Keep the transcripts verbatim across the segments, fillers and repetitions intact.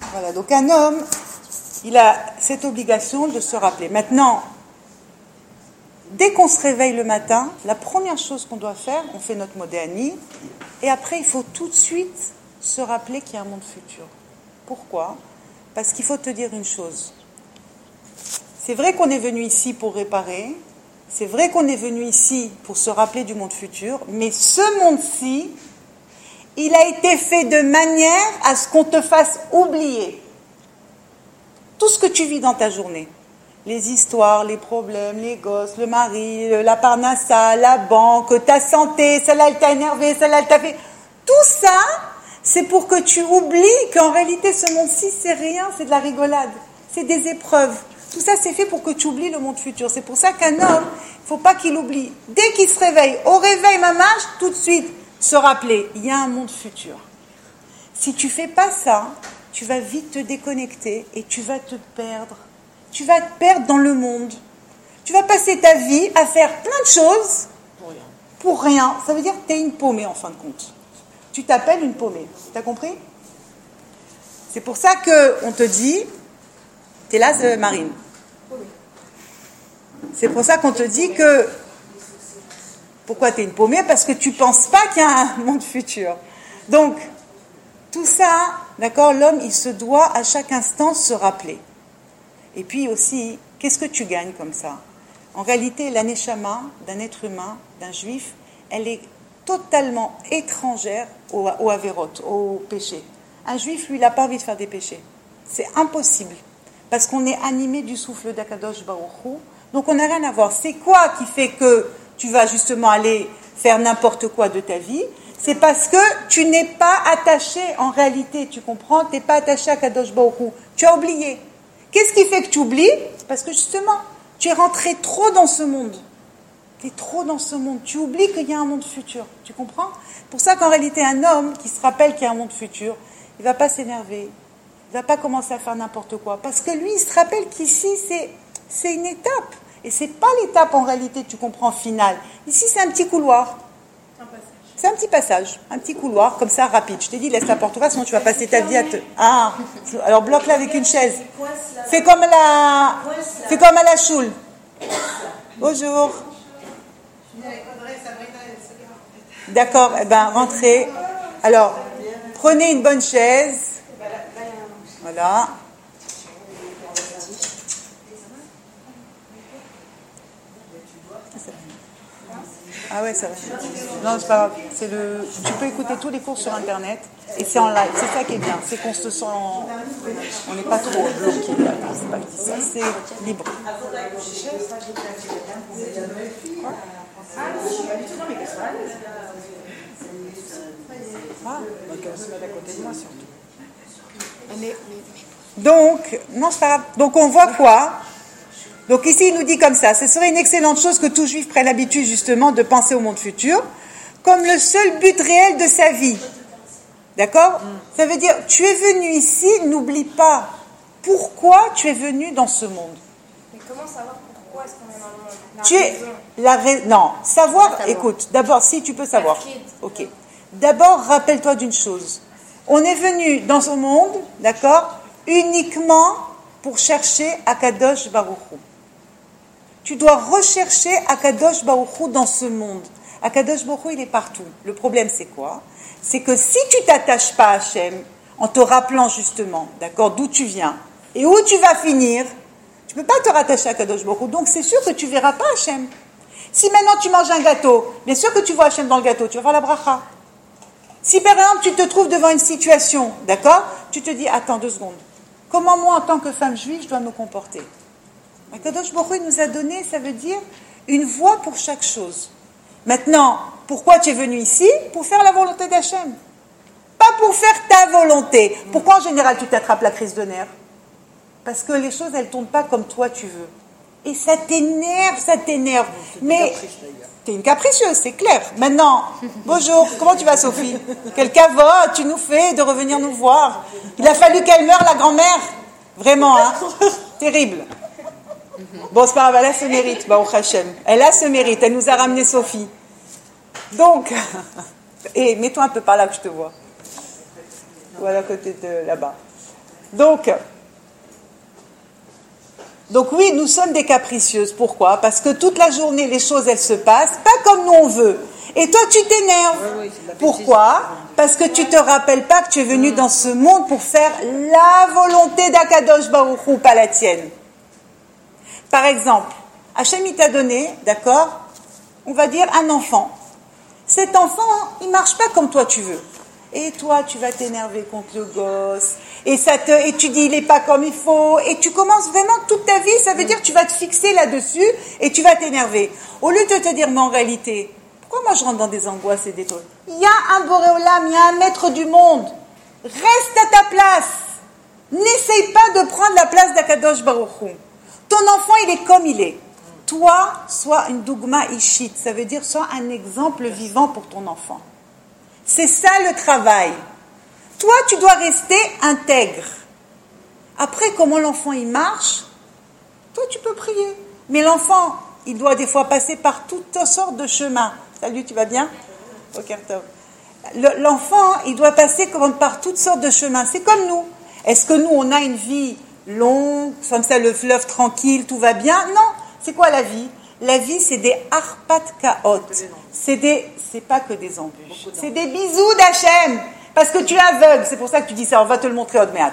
Voilà, donc un homme, il a cette obligation de se rappeler. Maintenant, dès qu'on se réveille le matin, la première chose qu'on doit faire, on fait notre modéani, et après il faut tout de suite se rappeler qu'il y a un monde futur. Pourquoi ? Parce qu'il faut te dire une chose. C'est vrai qu'on est venu ici pour réparer, c'est vrai qu'on est venu ici pour se rappeler du monde futur, mais ce monde-ci, il a été fait de manière à ce qu'on te fasse oublier tout ce que tu vis dans ta journée. Les histoires, les problèmes, les gosses, le mari, la parnassa, la banque, ta santé, celle-là elle t'a énervé, celle-là elle t'a fait... Tout ça, c'est pour que tu oublies qu'en réalité ce monde-ci c'est rien, c'est de la rigolade, c'est des épreuves. Tout ça c'est fait pour que tu oublies le monde futur. C'est pour ça qu'un homme, il ne faut pas qu'il oublie. Dès qu'il se réveille, au réveil mamache, tout de suite se rappeler, il y a un monde futur. Si tu ne fais pas ça, tu vas vite te déconnecter et tu vas te perdre. Tu vas te perdre dans le monde. Tu vas passer ta vie à faire plein de choses pour rien. Pour rien. Ça veut dire que tu es une paumée en fin de compte. Tu t'appelles une paumée. Tu as compris ? C'est pour ça qu'on te dit, tu es là, Marine. C'est pour ça qu'on te dit que, pourquoi tu es une paumée ? Parce que tu ne penses pas qu'il y a un monde futur. Donc, tout ça, d'accord, l'homme, il se doit à chaque instant se rappeler. Et puis aussi, qu'est-ce que tu gagnes comme ça ? En réalité, la neshama d'un être humain, d'un juif, elle est totalement étrangère au, au averot, au péché. Un juif, lui, il n'a pas envie de faire des péchés. C'est impossible. Parce qu'on est animé du souffle d'Akadosh Baruch Hu. Donc on n'a rien à voir. C'est quoi qui fait que tu vas justement aller faire n'importe quoi de ta vie ? C'est parce que tu n'es pas attaché en réalité, tu comprends ? Tu n'es pas attaché à Kadosh Baruch Hu. Tu as oublié. Qu'est-ce qui fait que tu oublies ? Parce que justement, tu es rentré trop dans ce monde. Tu es trop dans ce monde. Tu oublies qu'il y a un monde futur. Tu comprends ? C'est pour ça qu'en réalité, un homme qui se rappelle qu'il y a un monde futur, il ne va pas s'énerver. Il ne va pas commencer à faire n'importe quoi. Parce que lui, il se rappelle qu'ici, c'est, c'est une étape. Et ce n'est pas l'étape en réalité, tu comprends, finale. Ici, c'est un petit couloir. C'est un petit passage, un petit couloir, comme ça, rapide. Je t'ai dit, laisse la porte ouverte, sinon tu vas passer ta vie à te... Ah, alors bloque-la avec une chaise. Fais comme à la... Fais comme à la choule. Bonjour. D'accord, eh ben, rentrez. Alors, prenez une bonne chaise. Voilà. Ah ouais, ça va. Non, c'est pas grave. C'est le... Tu peux écouter tous les cours sur Internet et c'est en live. C'est ça qui est bien. C'est qu'on se sent... En... On n'est pas trop bloqué. C'est pas que ça. C'est libre. Ah, donc on se met à côté de moi surtout. Donc, non, c'est pas grave. Donc on voit quoi ? Donc ici, il nous dit comme ça, ce serait une excellente chose que tout juif prenne l'habitude justement de penser au monde futur comme le seul but réel de sa vie. D'accord ? Ça veut dire, tu es venu ici, n'oublie pas pourquoi tu es venu dans ce monde. Mais comment savoir pourquoi est-ce qu'on est dans le monde ? La Tu es la ra- Non, savoir, savoir. écoute, d'abord, si tu peux savoir. Ok. D'abord, rappelle-toi d'une chose. On est venu dans ce monde, d'accord, uniquement pour chercher Akadosh Baruch Hu. Tu dois rechercher Akadosh Baruch Hu dans ce monde. Akadosh Baruch Hu, il est partout. Le problème, c'est quoi ? C'est que si tu t'attaches pas à Hachem, en te rappelant justement, d'accord, d'où tu viens et où tu vas finir, tu peux pas te rattacher à Akadosh Baruch Hu. Donc, c'est sûr que tu verras pas Hachem. Si maintenant tu manges un gâteau, bien sûr que tu vois Hachem dans le gâteau, tu vas voir la bracha. Si par exemple tu te trouves devant une situation, d'accord, tu te dis, attends deux secondes, comment moi en tant que femme juive je dois me comporter ? Akadosh Baruch Hu nous a donné, ça veut dire une voie pour chaque chose. Maintenant, pourquoi tu es venu ici ? Pour faire la volonté d'Hachem. Pas pour faire ta volonté. Pourquoi en général tu t'attrapes la crise de nerfs ? Parce que les choses, elles ne tournent pas comme toi tu veux. Et ça t'énerve, ça t'énerve. Mais t'es une capricieuse, c'est clair. Maintenant, bonjour, comment tu vas Sophie ? Quel cavote tu nous fais de revenir nous voir. Il a fallu qu'elle meure, la grand-mère. Vraiment, hein ? Terrible. Bon, c'est pas grave, elle a ce mérite, Baruch Hashem. Elle a ce mérite, elle nous a ramené Sophie. Donc, et mets-toi un peu par là que je te vois. Voilà, à côté de là-bas. Donc, donc oui, nous sommes des capricieuses. Pourquoi? Parce que toute la journée, les choses, elles se passent pas comme nous on veut. Et toi, tu t'énerves. Oui, oui, c'est de la Pourquoi? Parce que tu te rappelles pas que tu es venu dans ce monde pour faire la volonté d'Akadosh Baruch Hu, pas la tienne. Par exemple, Hachem il t'a donné, d'accord, on va dire un enfant. Cet enfant, il marche pas comme toi tu veux. Et toi, tu vas t'énerver contre le gosse. Et, ça te, et tu dis, il est pas comme il faut. Et tu commences vraiment toute ta vie, ça veut dire que tu vas te fixer là-dessus et tu vas t'énerver. Au lieu de te dire, mais en réalité, pourquoi moi je rentre dans des angoisses et des trucs? Il y a un Boréolam, il y a un maître du monde. Reste à ta place. N'essaye pas de prendre la place d'Akadosh Baruch Hu. Ton enfant, il est comme il est. Toi, sois une dougma ishit. Ça veut dire, sois un exemple vivant pour ton enfant. C'est ça le travail. Toi, tu dois rester intègre. Après, comment l'enfant il marche, toi, tu peux prier. Mais l'enfant, il doit des fois passer par toutes sortes de chemins. Salut, tu vas bien? Ok, top. L'enfant, il doit passer par toutes sortes de chemins. C'est comme nous. Est-ce que nous, on a une vie longue, comme ça, le fleuve tranquille, tout va bien? Non. C'est quoi la vie? La vie, c'est des harpat kaot. C'est des, c'est pas que des embûches. C'est des bisous d'Hachem. Parce que tu es aveugle. C'est pour ça que tu dis ça. On va te le montrer, Odméat.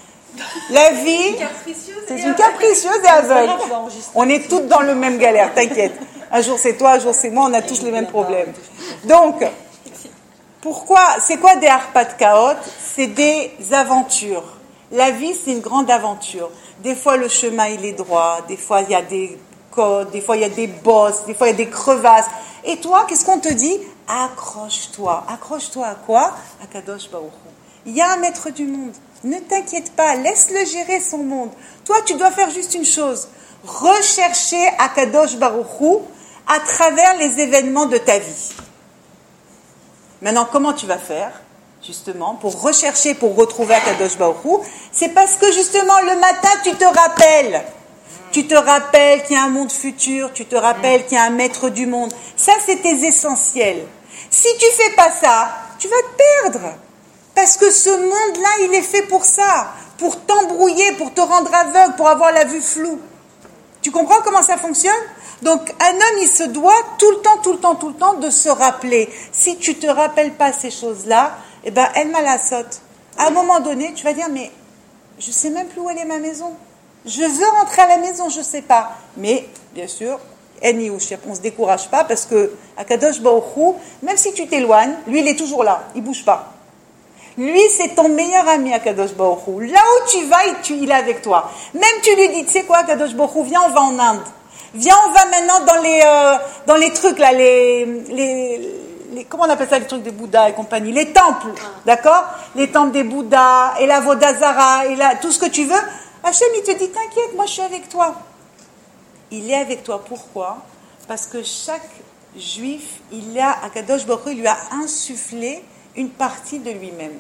La vie, c'est une capricieuse et aveugle. On est toutes dans le même galère, t'inquiète. Un jour c'est toi, un jour c'est moi, on a tous les mêmes problèmes. Donc, pourquoi, c'est quoi des harpat kaot? C'est des aventures. La vie, c'est une grande aventure. Des fois, le chemin, il est droit. Des fois, il y a des côtes. Des fois, il y a des bosses. Des fois, il y a des crevasses. Et toi, qu'est-ce qu'on te dit? Accroche-toi. Accroche-toi à quoi? À Kadosh Baruch Hu. Il y a un maître du monde. Ne t'inquiète pas. Laisse-le gérer son monde. Toi, tu dois faire juste une chose. Rechercher Akadosh Baruch Hu à travers les événements de ta vie. Maintenant, comment tu vas faire? Justement, pour rechercher, pour retrouver Akadosh Baruch Hu, c'est parce que justement, le matin, tu te rappelles. Tu te rappelles qu'il y a un monde futur, tu te rappelles qu'il y a un maître du monde. Ça, c'est tes essentiels. Si tu fais pas ça, tu vas te perdre. Parce que ce monde-là, il est fait pour ça. Pour t'embrouiller, pour te rendre aveugle, pour avoir la vue floue. Tu comprends comment ça fonctionne? Donc, un homme, il se doit tout le temps, tout le temps, tout le temps de se rappeler. Si tu te rappelles pas ces choses-là, eh ben, elle m'a la saute. À un moment donné, tu vas dire, mais je sais même plus où elle est ma maison. Je veux rentrer à la maison, je sais pas. Mais, bien sûr, on ne se décourage pas parce que Akadosh Baruch Hu, même si tu t'éloignes, lui, il est toujours là. Il bouge pas. Lui, c'est ton meilleur ami, Akadosh Baruch Hu. Là où tu vas, il, tu, il est avec toi. Même tu lui dis, tu sais quoi, Akadosh Baruch Hu, viens, on va en Inde. Viens, on va maintenant dans les, euh, dans les trucs là, les, les, les, comment on appelle ça, les trucs des Bouddhas et compagnie, les temples, d'accord? Les temples des Bouddhas et la Vodazara et la, tout ce que tu veux. Hachem, il te dit, t'inquiète, moi je suis avec toi. Il est avec toi, pourquoi? Parce que chaque juif, il a, Akadosh Baruch Hu, il lui a insufflé une partie de lui-même.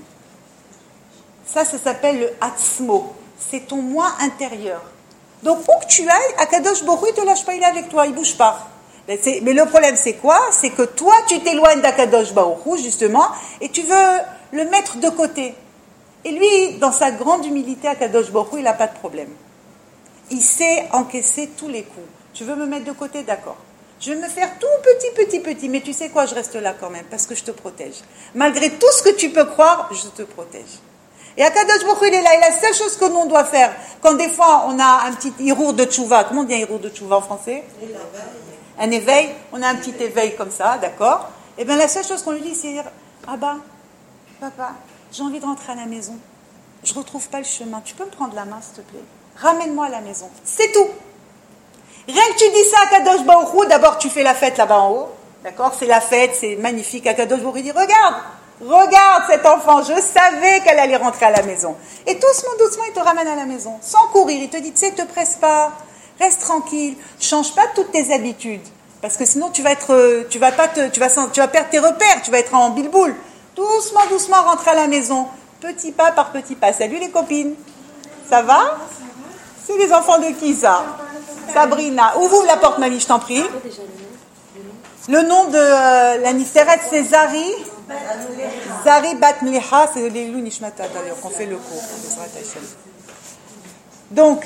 Ça, ça s'appelle le Atzmo. C'est ton moi intérieur. Donc, où que tu ailles, Akadosh Baruch Hu, il ne te lâche pas, il est avec toi, il ne bouge pas. Mais, mais le problème, c'est quoi? C'est que toi, tu t'éloignes d'Akadosh Baruch Hu, justement, et tu veux le mettre de côté. Et lui, dans sa grande humilité, Akadosh Baruch Hu, il n'a pas de problème. Il sait encaisser tous les coups. Tu veux me mettre de côté? D'accord. Je vais me faire tout petit, petit, petit, mais tu sais quoi, je reste là quand même, parce que je te protège. Malgré tout ce que tu peux croire, je te protège. Et Akadosh Baruch Hu, il est là. Et la seule chose que nous, on doit faire, quand des fois, on a un petit hirour de tchouva, comment on dit un hirour de tchouva en français? Un éveil. On a un petit éveil comme ça, d'accord? Et bien, la seule chose qu'on lui dit, c'est dire, ah bah, papa, j'ai envie de rentrer à la maison. Je ne retrouve pas le chemin. Tu peux me prendre la main, s'il te plaît? Ramène-moi à la maison. C'est tout. Rien que tu dis ça à Akadosh Baruch Hu, d'abord tu fais la fête là-bas en haut, d'accord? C'est la fête, c'est magnifique. Akadosh Baruch Hu dit, regarde, regarde cet enfant, je savais qu'elle allait rentrer à la maison. Et doucement, doucement, il te ramène à la maison, sans courir. Il te dit, tu sais, te presse pas, reste tranquille, change pas toutes tes habitudes, parce que sinon tu vas être, tu vas pas te, tu vas, tu vas perdre tes repères, tu vas être en bilboule. Doucement, doucement, rentre à la maison, petit pas par petit pas. Salut les copines, ça va? C'est les enfants de qui ça? Sabrina, ouvre la porte, Mali, je t'en prie. Le nom de euh, la Nisteret Césari, Zari Bat Mliha, c'est l'Ilou Nishmata d'ailleurs, qu'on fait le cours. Donc,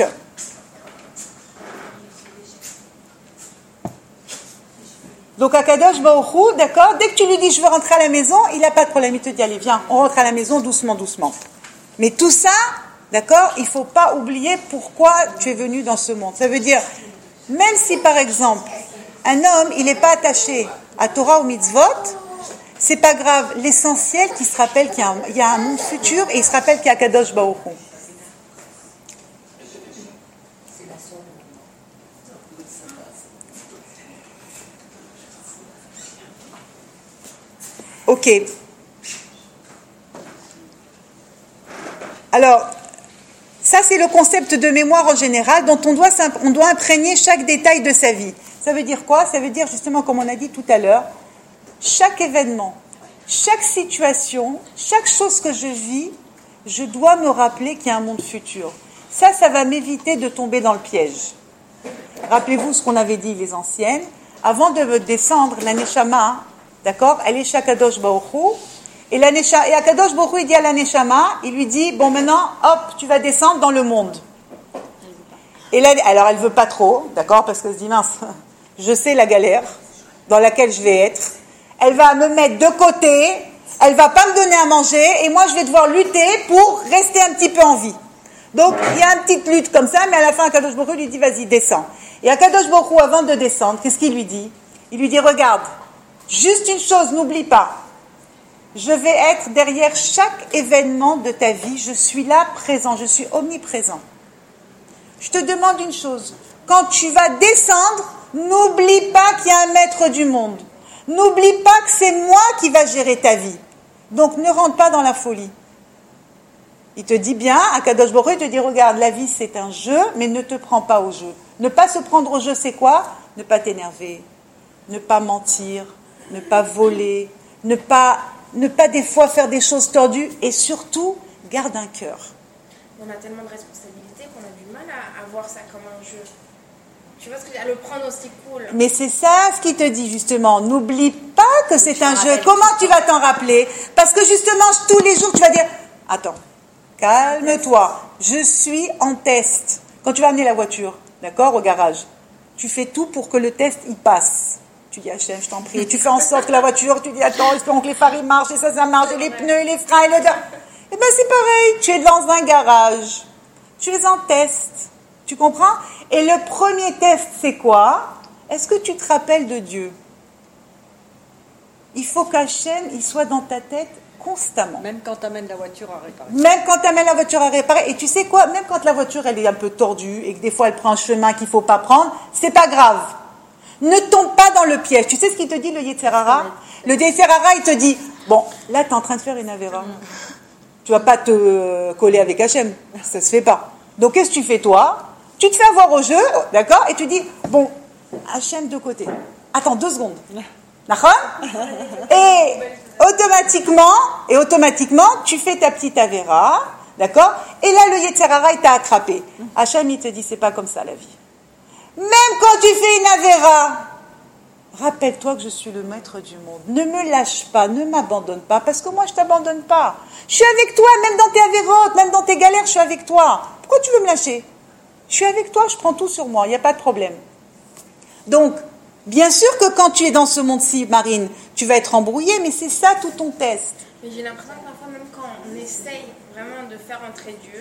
donc Akadosh Baruch Hu, d'accord, dès que tu lui dis je veux rentrer à la maison, il n'a pas de problème, il te dit allez viens, on rentre à la maison doucement, doucement. Mais tout ça, d'accord, il ne faut pas oublier pourquoi tu es venu dans ce monde. Ça veut dire, même si par exemple, un homme, il n'est pas attaché à Torah ou Mitzvot, c'est pas grave, l'essentiel qu'il se rappelle qu'il y a un, il y a un monde futur et il se rappelle qu'il y a Kadosh Baruch Hu. Ok. Alors, ça c'est le concept de mémoire en général dont on doit, on doit imprégner chaque détail de sa vie. Ça veut dire quoi? Ça veut dire justement, comme on a dit tout à l'heure, chaque événement, chaque situation, chaque chose que je vis, je dois me rappeler qu'il y a un monde futur. Ça, ça va m'éviter de tomber dans le piège. Rappelez-vous ce qu'on avait dit les anciennes. Avant de descendre, la Neshama, d'accord, elle est chez Akadosh Baruch Hu, et, la Nesha, et Akadosh Baruch Hu, il dit à la Neshama, il lui dit, bon maintenant, hop, tu vas descendre dans le monde. Et là, alors elle veut pas trop, d'accord, parce qu'elle se dit, mince, je sais la galère dans laquelle je vais être. Elle va me mettre de côté, elle va pas me donner à manger, et moi je vais devoir lutter pour rester un petit peu en vie. Donc il y a une petite lutte comme ça, mais à la fin Akadosh Baruch Hu lui dit vas-y descends. Et Akadosh Baruch Hu, avant de descendre, qu'est-ce qu'il lui dit? Il lui dit regarde, juste une chose, n'oublie pas, je vais être derrière chaque événement de ta vie, je suis là présent, je suis omniprésent. Je te demande une chose, quand tu vas descendre, n'oublie pas qu'il y a un maître du monde. N'oublie pas que c'est moi qui va gérer ta vie. Donc ne rentre pas dans la folie. Il te dit bien, Akadosh Baruch Hu, il te dit, regarde, la vie c'est un jeu, mais ne te prends pas au jeu. Ne pas se prendre au jeu, c'est quoi? Ne pas t'énerver, ne pas mentir, ne pas voler, ne pas, ne pas des fois faire des choses tordues, et surtout, garde un cœur. On a tellement de responsabilités qu'on a du mal à, à voir ça comme un jeu. Tu vois ce que je veux dire, le prendre aussi cool. Mais c'est ça ce qu'il te dit justement. N'oublie pas que c'est un jeu. Comment tu vas t'en rappeler? Parce que justement, tous les jours, tu vas dire, attends, calme-toi, je suis en test. Quand tu vas amener la voiture, d'accord, au garage, tu fais tout pour que le test, il passe. Tu dis, Hachem, je t'en prie. Et tu fais en sorte que la voiture, tu dis, attends, espérons que les phares, ils marchent, et ça, ça marche, et les pneus, et les freins, et le... Eh bien, c'est pareil. Tu es dans un garage. Tu es en test. Tu comprends? Et le premier test, c'est quoi? Est-ce que tu te rappelles de Dieu? Il faut qu'Hachem, il soit dans ta tête constamment. Même quand tu amènes la voiture à réparer. Même quand tu amènes la voiture à réparer. Et tu sais quoi? Même quand la voiture, elle est un peu tordue et que des fois, elle prend un chemin qu'il ne faut pas prendre, c'est pas grave. Ne tombe pas dans le piège. Tu sais ce qu'il te dit, le Yetzer Hara? Le Yetzer Hara, il te dit, bon, là, tu es en train de faire une avéra. Tu vas pas te coller avec Hachem. Ça se fait pas. Donc, qu'est-ce que tu fais, toi? Tu te fais avoir au jeu, d'accord? Et tu dis, bon, Hachem de côté. Attends deux secondes. D'accord? Et automatiquement, et automatiquement, tu fais ta petite avéra, d'accord? Et là, le Yetzer Hara, il t'a attrapé. Hachem, il te dit, c'est pas comme ça la vie. Même quand tu fais une avéra, rappelle-toi que je suis le maître du monde. Ne me lâche pas, ne m'abandonne pas, parce que moi, je t'abandonne pas. Je suis avec toi, même dans tes avérotes, même dans tes galères, je suis avec toi. Pourquoi tu veux me lâcher? Je suis avec toi, je prends tout sur moi, il n'y a pas de problème. Donc, bien sûr que quand tu es dans ce monde-ci, Marine, tu vas être embrouillée, mais c'est ça tout ton test. Mais j'ai l'impression que parfois, même quand on essaye vraiment de faire entrer Dieu,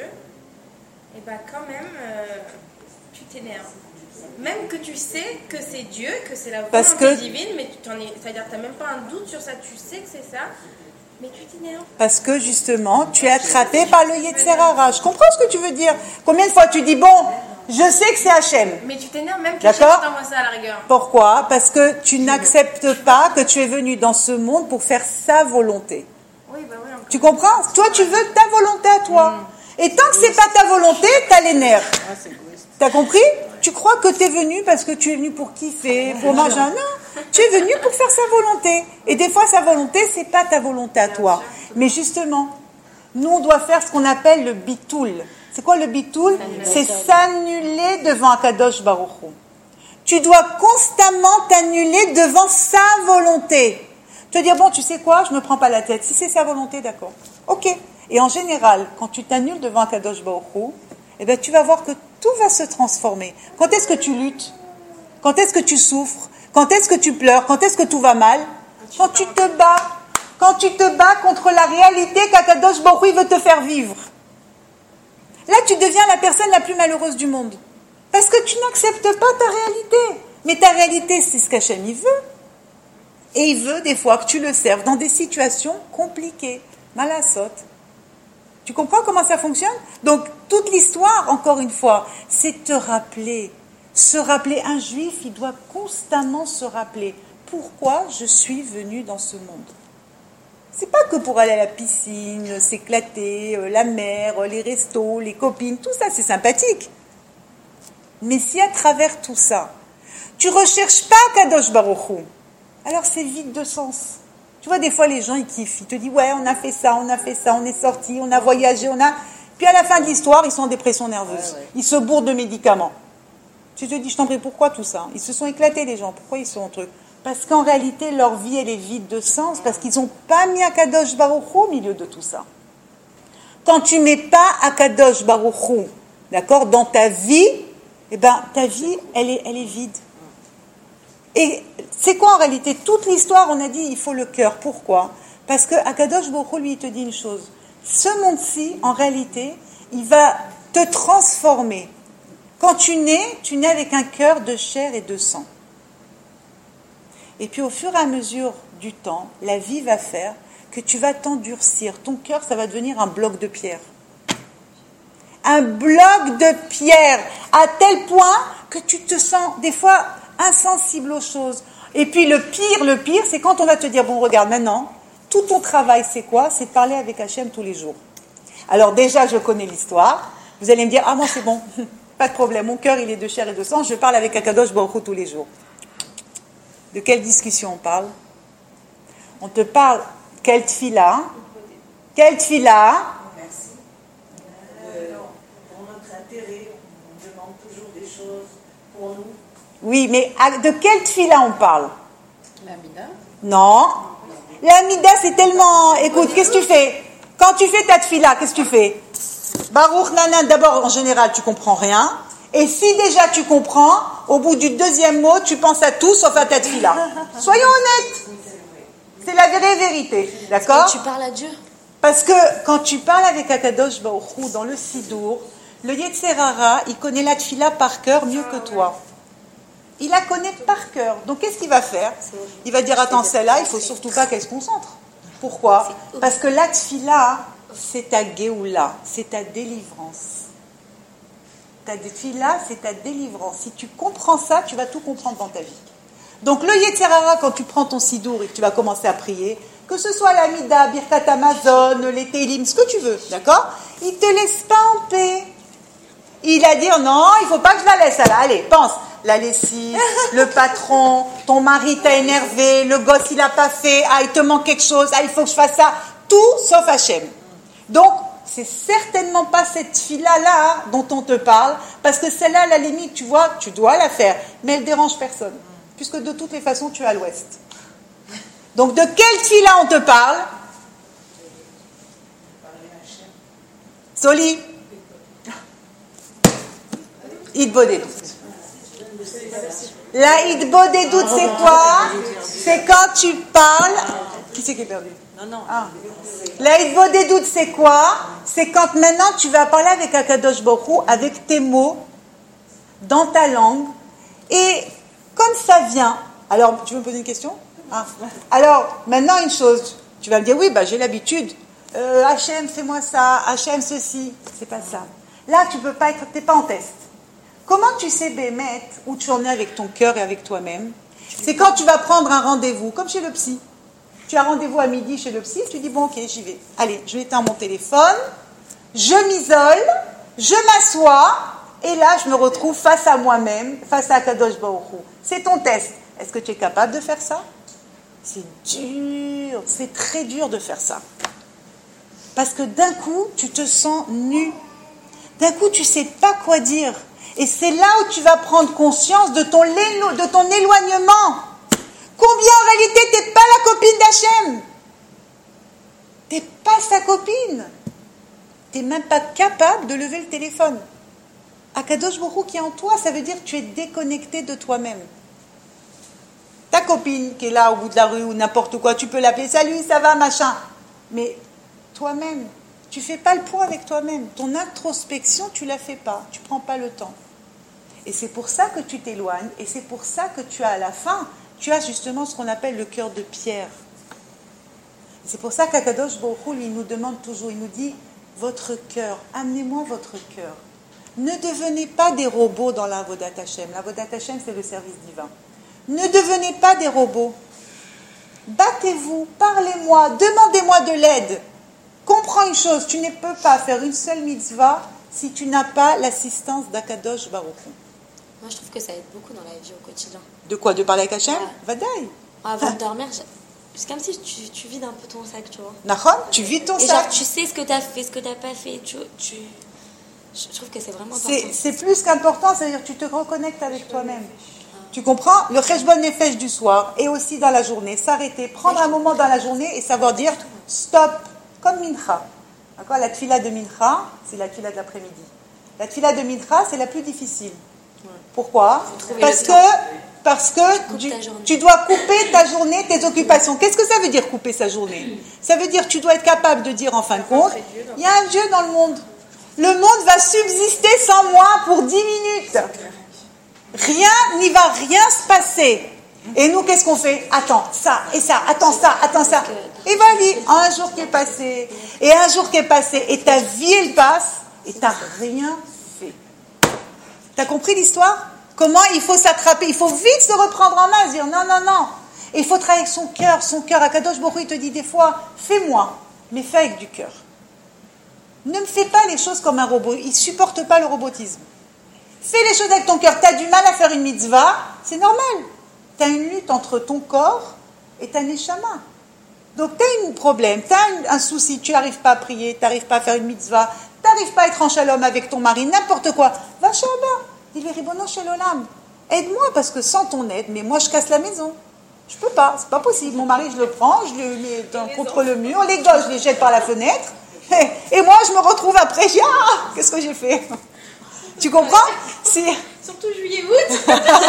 et bien quand même, euh, tu t'énerves. Même que tu sais que c'est Dieu, que c'est la volonté que... divine, mais tu t'en es, c'est-à-dire que tu n'as même pas un doute sur ça, tu sais que c'est ça, mais tu t'énerves. Parce que justement, tu es attrapé par le Yetzer Hara. Je comprends ce que tu veux dire. Combien de fois tu dis, bon, je sais que c'est Hachem. Mais tu t'énerves même que Hachem t'envoie ça à la rigueur. Pourquoi? Parce que tu n'acceptes pas que tu es venu dans ce monde pour faire sa volonté. Oui, bah oui. Tu comprends? Toi, tu veux ta volonté à toi. Mmh. Et tant que c'est pas ta volonté, t'as les nerfs. Ah, c'est T'as compris? Tu crois que tu es venu parce que tu es venu pour kiffer, pour machin. Non, tu es venu pour faire sa volonté. Et des fois, sa volonté, c'est pas ta volonté à toi. Mais justement, nous, on doit faire ce qu'on appelle le bitoul. C'est quoi le bitoul? C'est s'annuler devant Akadosh Baruch Hu. Tu dois constamment t'annuler devant sa volonté. Te dire, bon, tu sais quoi, je ne me prends pas la tête. Si c'est sa volonté, d'accord. Ok. Et en général, quand tu t'annules devant un Kadosh Baruch Hu, eh ben, tu vas voir que tout va se transformer. Quand est-ce que tu luttes? Quand est-ce que tu souffres? Quand est-ce que tu pleures? Quand est-ce que tout va mal? Quand tu te bats. Quand tu te bats contre la réalité qu'Akadosh Baruch Hu veut te faire vivre. Là, tu deviens la personne la plus malheureuse du monde. Parce que tu n'acceptes pas ta réalité. Mais ta réalité, c'est ce qu'Hachem il veut. Et il veut des fois que tu le serves dans des situations compliquées. Malasot. Tu comprends comment ça fonctionne? Donc, toute l'histoire, encore une fois, c'est te rappeler. Se rappeler. Un juif, il doit constamment se rappeler. Pourquoi je suis venu dans ce monde? C'est pas que pour aller à la piscine, s'éclater, la mer, les restos, les copines, tout ça, c'est sympathique. Mais si à travers tout ça, tu recherches pas Kadosh Baruch Hu, alors c'est vide de sens. Tu vois, des fois, les gens, ils kiffent. Ils te disent, ouais, on a fait ça, on a fait ça, on est sorti, on a voyagé, on a... Puis à la fin de l'histoire, ils sont en dépression nerveuse. Ouais, ouais. Ils se bourrent de médicaments. Tu te dis, je t'en prie, pourquoi tout ça? Ils se sont éclatés, les gens. Pourquoi ils sont en truc? Parce qu'en réalité, leur vie, elle est vide de sens, parce qu'ils n'ont pas mis Akadosh Baruch Hu au milieu de tout ça. Quand tu ne mets pas Akadosh Baruch Hu, d'accord, dans ta vie, eh ben, ta vie, elle est, elle est vide. Et c'est quoi en réalité? Toute l'histoire, on a dit, il faut le cœur. Pourquoi? Parce que Akadosh Baruch Hu, lui, il te dit une chose. Ce monde-ci, en réalité, il va te transformer. Quand tu nais, tu nais avec un cœur de chair et de sang. Et puis au fur et à mesure du temps, la vie va faire que tu vas t'endurcir. Ton cœur, ça va devenir un bloc de pierre. Un bloc de pierre, à tel point que tu te sens des fois insensible aux choses. Et puis le pire, le pire, c'est quand on va te dire, bon regarde maintenant, tout ton travail c'est quoi? C'est de parler avec Hachem tous les jours. Alors déjà, je connais l'histoire. Vous allez me dire, ah moi c'est bon, pas de problème, mon cœur il est de chair et de sang, je parle avec Akadosh Baruch Hu tous les jours. De quelle discussion on parle? On te parle, quelle tfila? Quelle tfila? Merci. Euh, pour notre intérêt, on demande toujours des choses pour nous. Oui, mais de quelle tfila on parle? L'amida. Non. L'amida, c'est tellement... Écoute, qu'est-ce que tu fais? Quand tu fais ta tfila, qu'est-ce que tu fais? Baruch Nanan, d'abord, en général, tu comprends rien. Et si déjà tu comprends, au bout du deuxième mot, tu penses à tout sauf à ta tfila. Soyons honnêtes. C'est la vraie vérité. D'accord? Tu parles à Dieu. Parce que quand tu parles avec Akadosh Baruch Hu dans le Sidour, le Yetzer Hara, il connaît la tfila par cœur mieux que toi. Il la connaît par cœur. Donc qu'est-ce qu'il va faire? Il va dire, attends, celle-là, il ne faut surtout pas qu'elle se concentre. Pourquoi? Parce que la tfila, c'est ta Géoula, c'est ta délivrance. Ta tfila, c'est ta délivrance. Si tu comprends ça, tu vas tout comprendre dans ta vie. Donc le Yetzer Hara, quand tu prends ton Sidour et que tu vas commencer à prier, que ce soit l'Amida, Birkat Amazon, les Télim, ce que tu veux, d'accord? Il ne te laisse pas en paix. Il va dire, non, il ne faut pas que je la laisse. Alors, allez, pense, la lessive, le patron, ton mari t'a énervé, le gosse il n'a pas fait, ah, il te manque quelque chose, ah, il faut que je fasse ça. Tout sauf Hachem. Donc, c'est certainement pas cette fille-là dont on te parle, parce que celle-là, à la limite, tu vois, tu dois la faire, mais elle dérange personne, puisque de toutes les façons, tu es à l'ouest. Donc, de quelle fille-là on te parle? Soli. Idbodedut. La idbodedut, c'est quoi? C'est quand tu parles... Qui c'est qui est perdu? Non, non. Ah. La idbodedut, c'est quoi? C'est quand maintenant tu vas parler avec Akadosh Baruch Hu, avec tes mots, dans ta langue, et comme ça vient... Alors, tu veux me poser une question? Ah. Alors, maintenant une chose, tu vas me dire, oui, bah, j'ai l'habitude, euh, Hachem, fais-moi ça, Hachem, ceci, c'est pas ça. Là, tu peux pas être, t'es pas en test. Comment tu sais, Bémet, où tu en es avec ton cœur et avec toi-même? C'est quand tu vas prendre un rendez-vous, comme chez le psy. Tu as rendez-vous à midi chez le psy, tu dis, bon, ok, j'y vais. Allez, je vais éteindre mon téléphone, je m'isole, je m'assois, et là, je me retrouve face à moi-même, face à Kadosh Baruch Hu. C'est ton test. Est-ce que tu es capable de faire ça? C'est dur, c'est très dur de faire ça. Parce que d'un coup, tu te sens nu. D'un coup, tu ne sais pas quoi dire. Et c'est là où tu vas prendre conscience de ton, de ton éloignement. Combien en réalité t'es pas la copine d'Hachem? T'es pas sa copine. T'es même pas capable de lever le téléphone. Akadosh Baruch Hu qui est en toi, ça veut dire que tu es déconnecté de toi-même. Ta copine qui est là au bout de la rue ou n'importe quoi, tu peux l'appeler, salut, ça va, machin. Mais toi-même, tu fais pas le point avec toi-même. Ton introspection, tu la fais pas. Tu prends pas le temps. Et c'est pour ça que tu t'éloignes. Et c'est pour ça que tu as à la fin, tu as justement ce qu'on appelle le cœur de pierre. C'est pour ça qu'Akadosh Baruch Hu, il nous demande toujours, il nous dit, votre cœur, amenez-moi votre cœur. Ne devenez pas des robots dans l'Avodat Hashem. L'Avodat Hashem, c'est le service divin. Ne devenez pas des robots. Battez-vous, parlez-moi, demandez-moi de l'aide. Comprends une chose, tu ne peux pas faire une seule mitzvah si tu n'as pas l'assistance d'Akadosh Baruch Hu. Moi, je trouve que ça aide beaucoup dans la vie au quotidien. De quoi? De parler avec Hashem? Ouais. Vadaï. Avant de dormir, je- c'est comme si tu, tu vides un peu ton sac, tu vois. Nahon, tu vides ton Et sac. genre, tu sais ce que tu as fait, ce que tu n'as pas fait. Tu, tu... Je trouve que c'est vraiment important. C'est, c'est plus qu'important, c'est-à-dire que tu te reconnectes avec toi-même. Tu comprends? Le cheshbon nefesh du soir et aussi dans la journée, s'arrêter, prendre un moment dans la journée et savoir dire stop, comme mincha. D'accord? La tfila de mincha, c'est la tfila de l'après-midi. La tfila de mincha, c'est la plus difficile. Pourquoi? trouver Parce le que, parce que coupes tu, ta journée. tu dois couper ta journée, tes occupations. Qu'est-ce que ça veut dire couper sa journée? Ça veut dire que tu dois être capable de dire en fin de compte, il y a un Dieu dans le monde. Le monde va subsister sans moi pour dix minutes. Rien, n'y va rien se passer. Et nous, qu'est-ce qu'on fait? Attends, ça, et ça, attends ça, attends ça. Et voilà, un jour qui est passé, et un jour qui est passé, et ta vie, elle passe, et t'as rien fait. T'as compris l'histoire? Comment il faut s'attraper? Il faut vite se reprendre en main, se dire non, non, non. Et il faut travailler avec son cœur, son cœur. Akadosh Baruch Hu, il te dit des fois, fais-moi, mais fais avec du cœur. Ne me fais pas les choses comme un robot. Il ne supporte pas le robotisme. Fais les choses avec ton cœur. Tu as du mal à faire une mitzvah, c'est normal. Tu as une lutte entre ton corps et ta neshama. Donc tu as un problème, tu as un, un souci, tu n'arrives pas à prier, tu n'arrives pas à faire une mitzvah, tu n'arrives pas à être en shalom avec ton mari, n'importe quoi. Va Shabbat. Dis-lui, Ribono Shel Olam, aide-moi parce que sans ton aide, mais moi je casse la maison. Je peux pas, c'est pas possible. Mon mari, je le prends, je le mets dans, contre le mur, les gosses, je les jette par la fenêtre. Et moi, je me retrouve après, je dis, ah, qu'est-ce que j'ai fait? Tu comprends? C'est... Surtout juillet-août.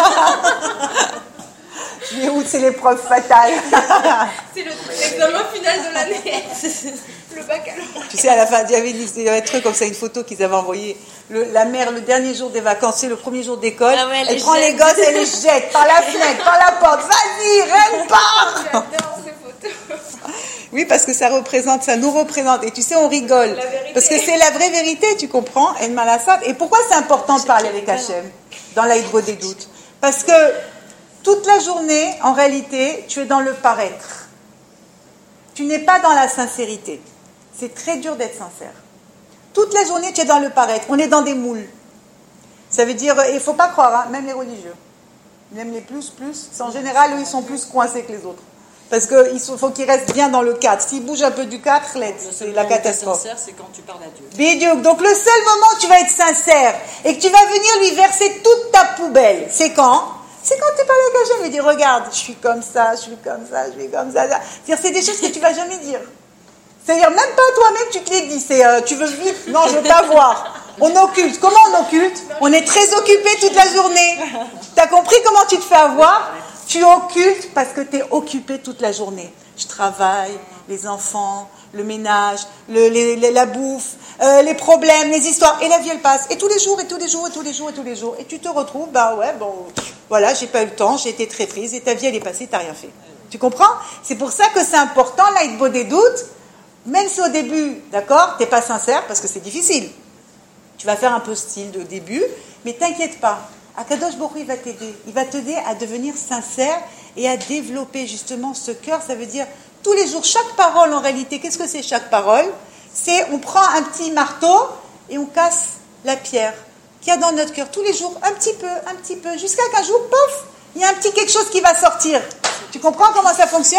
Juillet-août, c'est l'épreuve fatale. C'est le- l'examen final de l'année. Le baccalauréat. Tu sais, à la fin, il y avait, il y avait un truc comme ça, une photo qu'ils avaient envoyée. Le, la mère, le dernier jour des vacances, c'est le premier jour d'école. Ah ouais, elle elle les prend jette. les gosses, elle les jette par la fenêtre, par la porte. Vas-y, reine, pars! J'adore ces photos. Oui, parce que ça représente, ça nous représente. Et tu sais, on rigole. La vérité. Parce que c'est la vraie vérité, tu comprends? El Malassat. Et pourquoi c'est important de parler avec Hachem dans l'Aïdbo des doutes? Parce que toute la journée, en réalité, tu es dans le paraître. Tu n'es pas dans la sincérité. C'est très dur d'être sincère. Toute la journée, tu es dans le paraître. On est dans des moules. Ça veut dire, il ne faut pas croire, hein, même les religieux. Même les plus, plus. En général, eux, ils sont plus coincés que les autres. Parce qu'il faut qu'ils restent bien dans le cadre. S'ils bougent un peu du cadre, c'est la catastrophe. Sincère, c'est quand tu parles à Dieu. Bidiouk. Donc le seul moment où tu vas être sincère et que tu vas venir lui verser toute ta poubelle, c'est quand? C'est quand tu parles avec Hachem, il lui dit, regarde, je suis comme ça, je suis comme ça, je suis comme ça. ça. C'est-à-dire, c'est des choses que tu vas jamais dire. C'est-à-dire, même pas toi-même, tu te les dis. C'est, euh, tu veux vite? Non, je veux pas voir. On occulte. Comment on occulte? On est très occupé toute la journée. T'as compris comment tu te fais avoir? Tu occultes parce que tu es occupé toute la journée. Je travaille, les enfants, le ménage, le, les, les, la bouffe, euh, les problèmes, les histoires. Et la vie, elle passe. Et tous les jours, et tous les jours, et tous les jours, et tous les jours. Et tu te retrouves, bah ouais, bon, voilà, j'ai pas eu le temps, j'ai été très prise, et ta vie, elle est passée, t'as rien fait. Tu comprends? C'est pour ça que c'est important, l'Aïdbo des doutes, même si au début, d'accord, t'es pas sincère, parce que c'est difficile. Tu vas faire un peu style de début, mais t'inquiète pas. Akadosh Baruch Hu, il va t'aider. Il va t'aider à devenir sincère et à développer justement ce cœur. Ça veut dire tous les jours, chaque parole en réalité, qu'est-ce que c'est chaque parole? C'est on prend un petit marteau et on casse la pierre qu'il y a dans notre cœur. Tous les jours, un petit peu, un petit peu, jusqu'à qu'un jour, pof, il y a un petit quelque chose qui va sortir. Tu comprends comment ça fonctionne?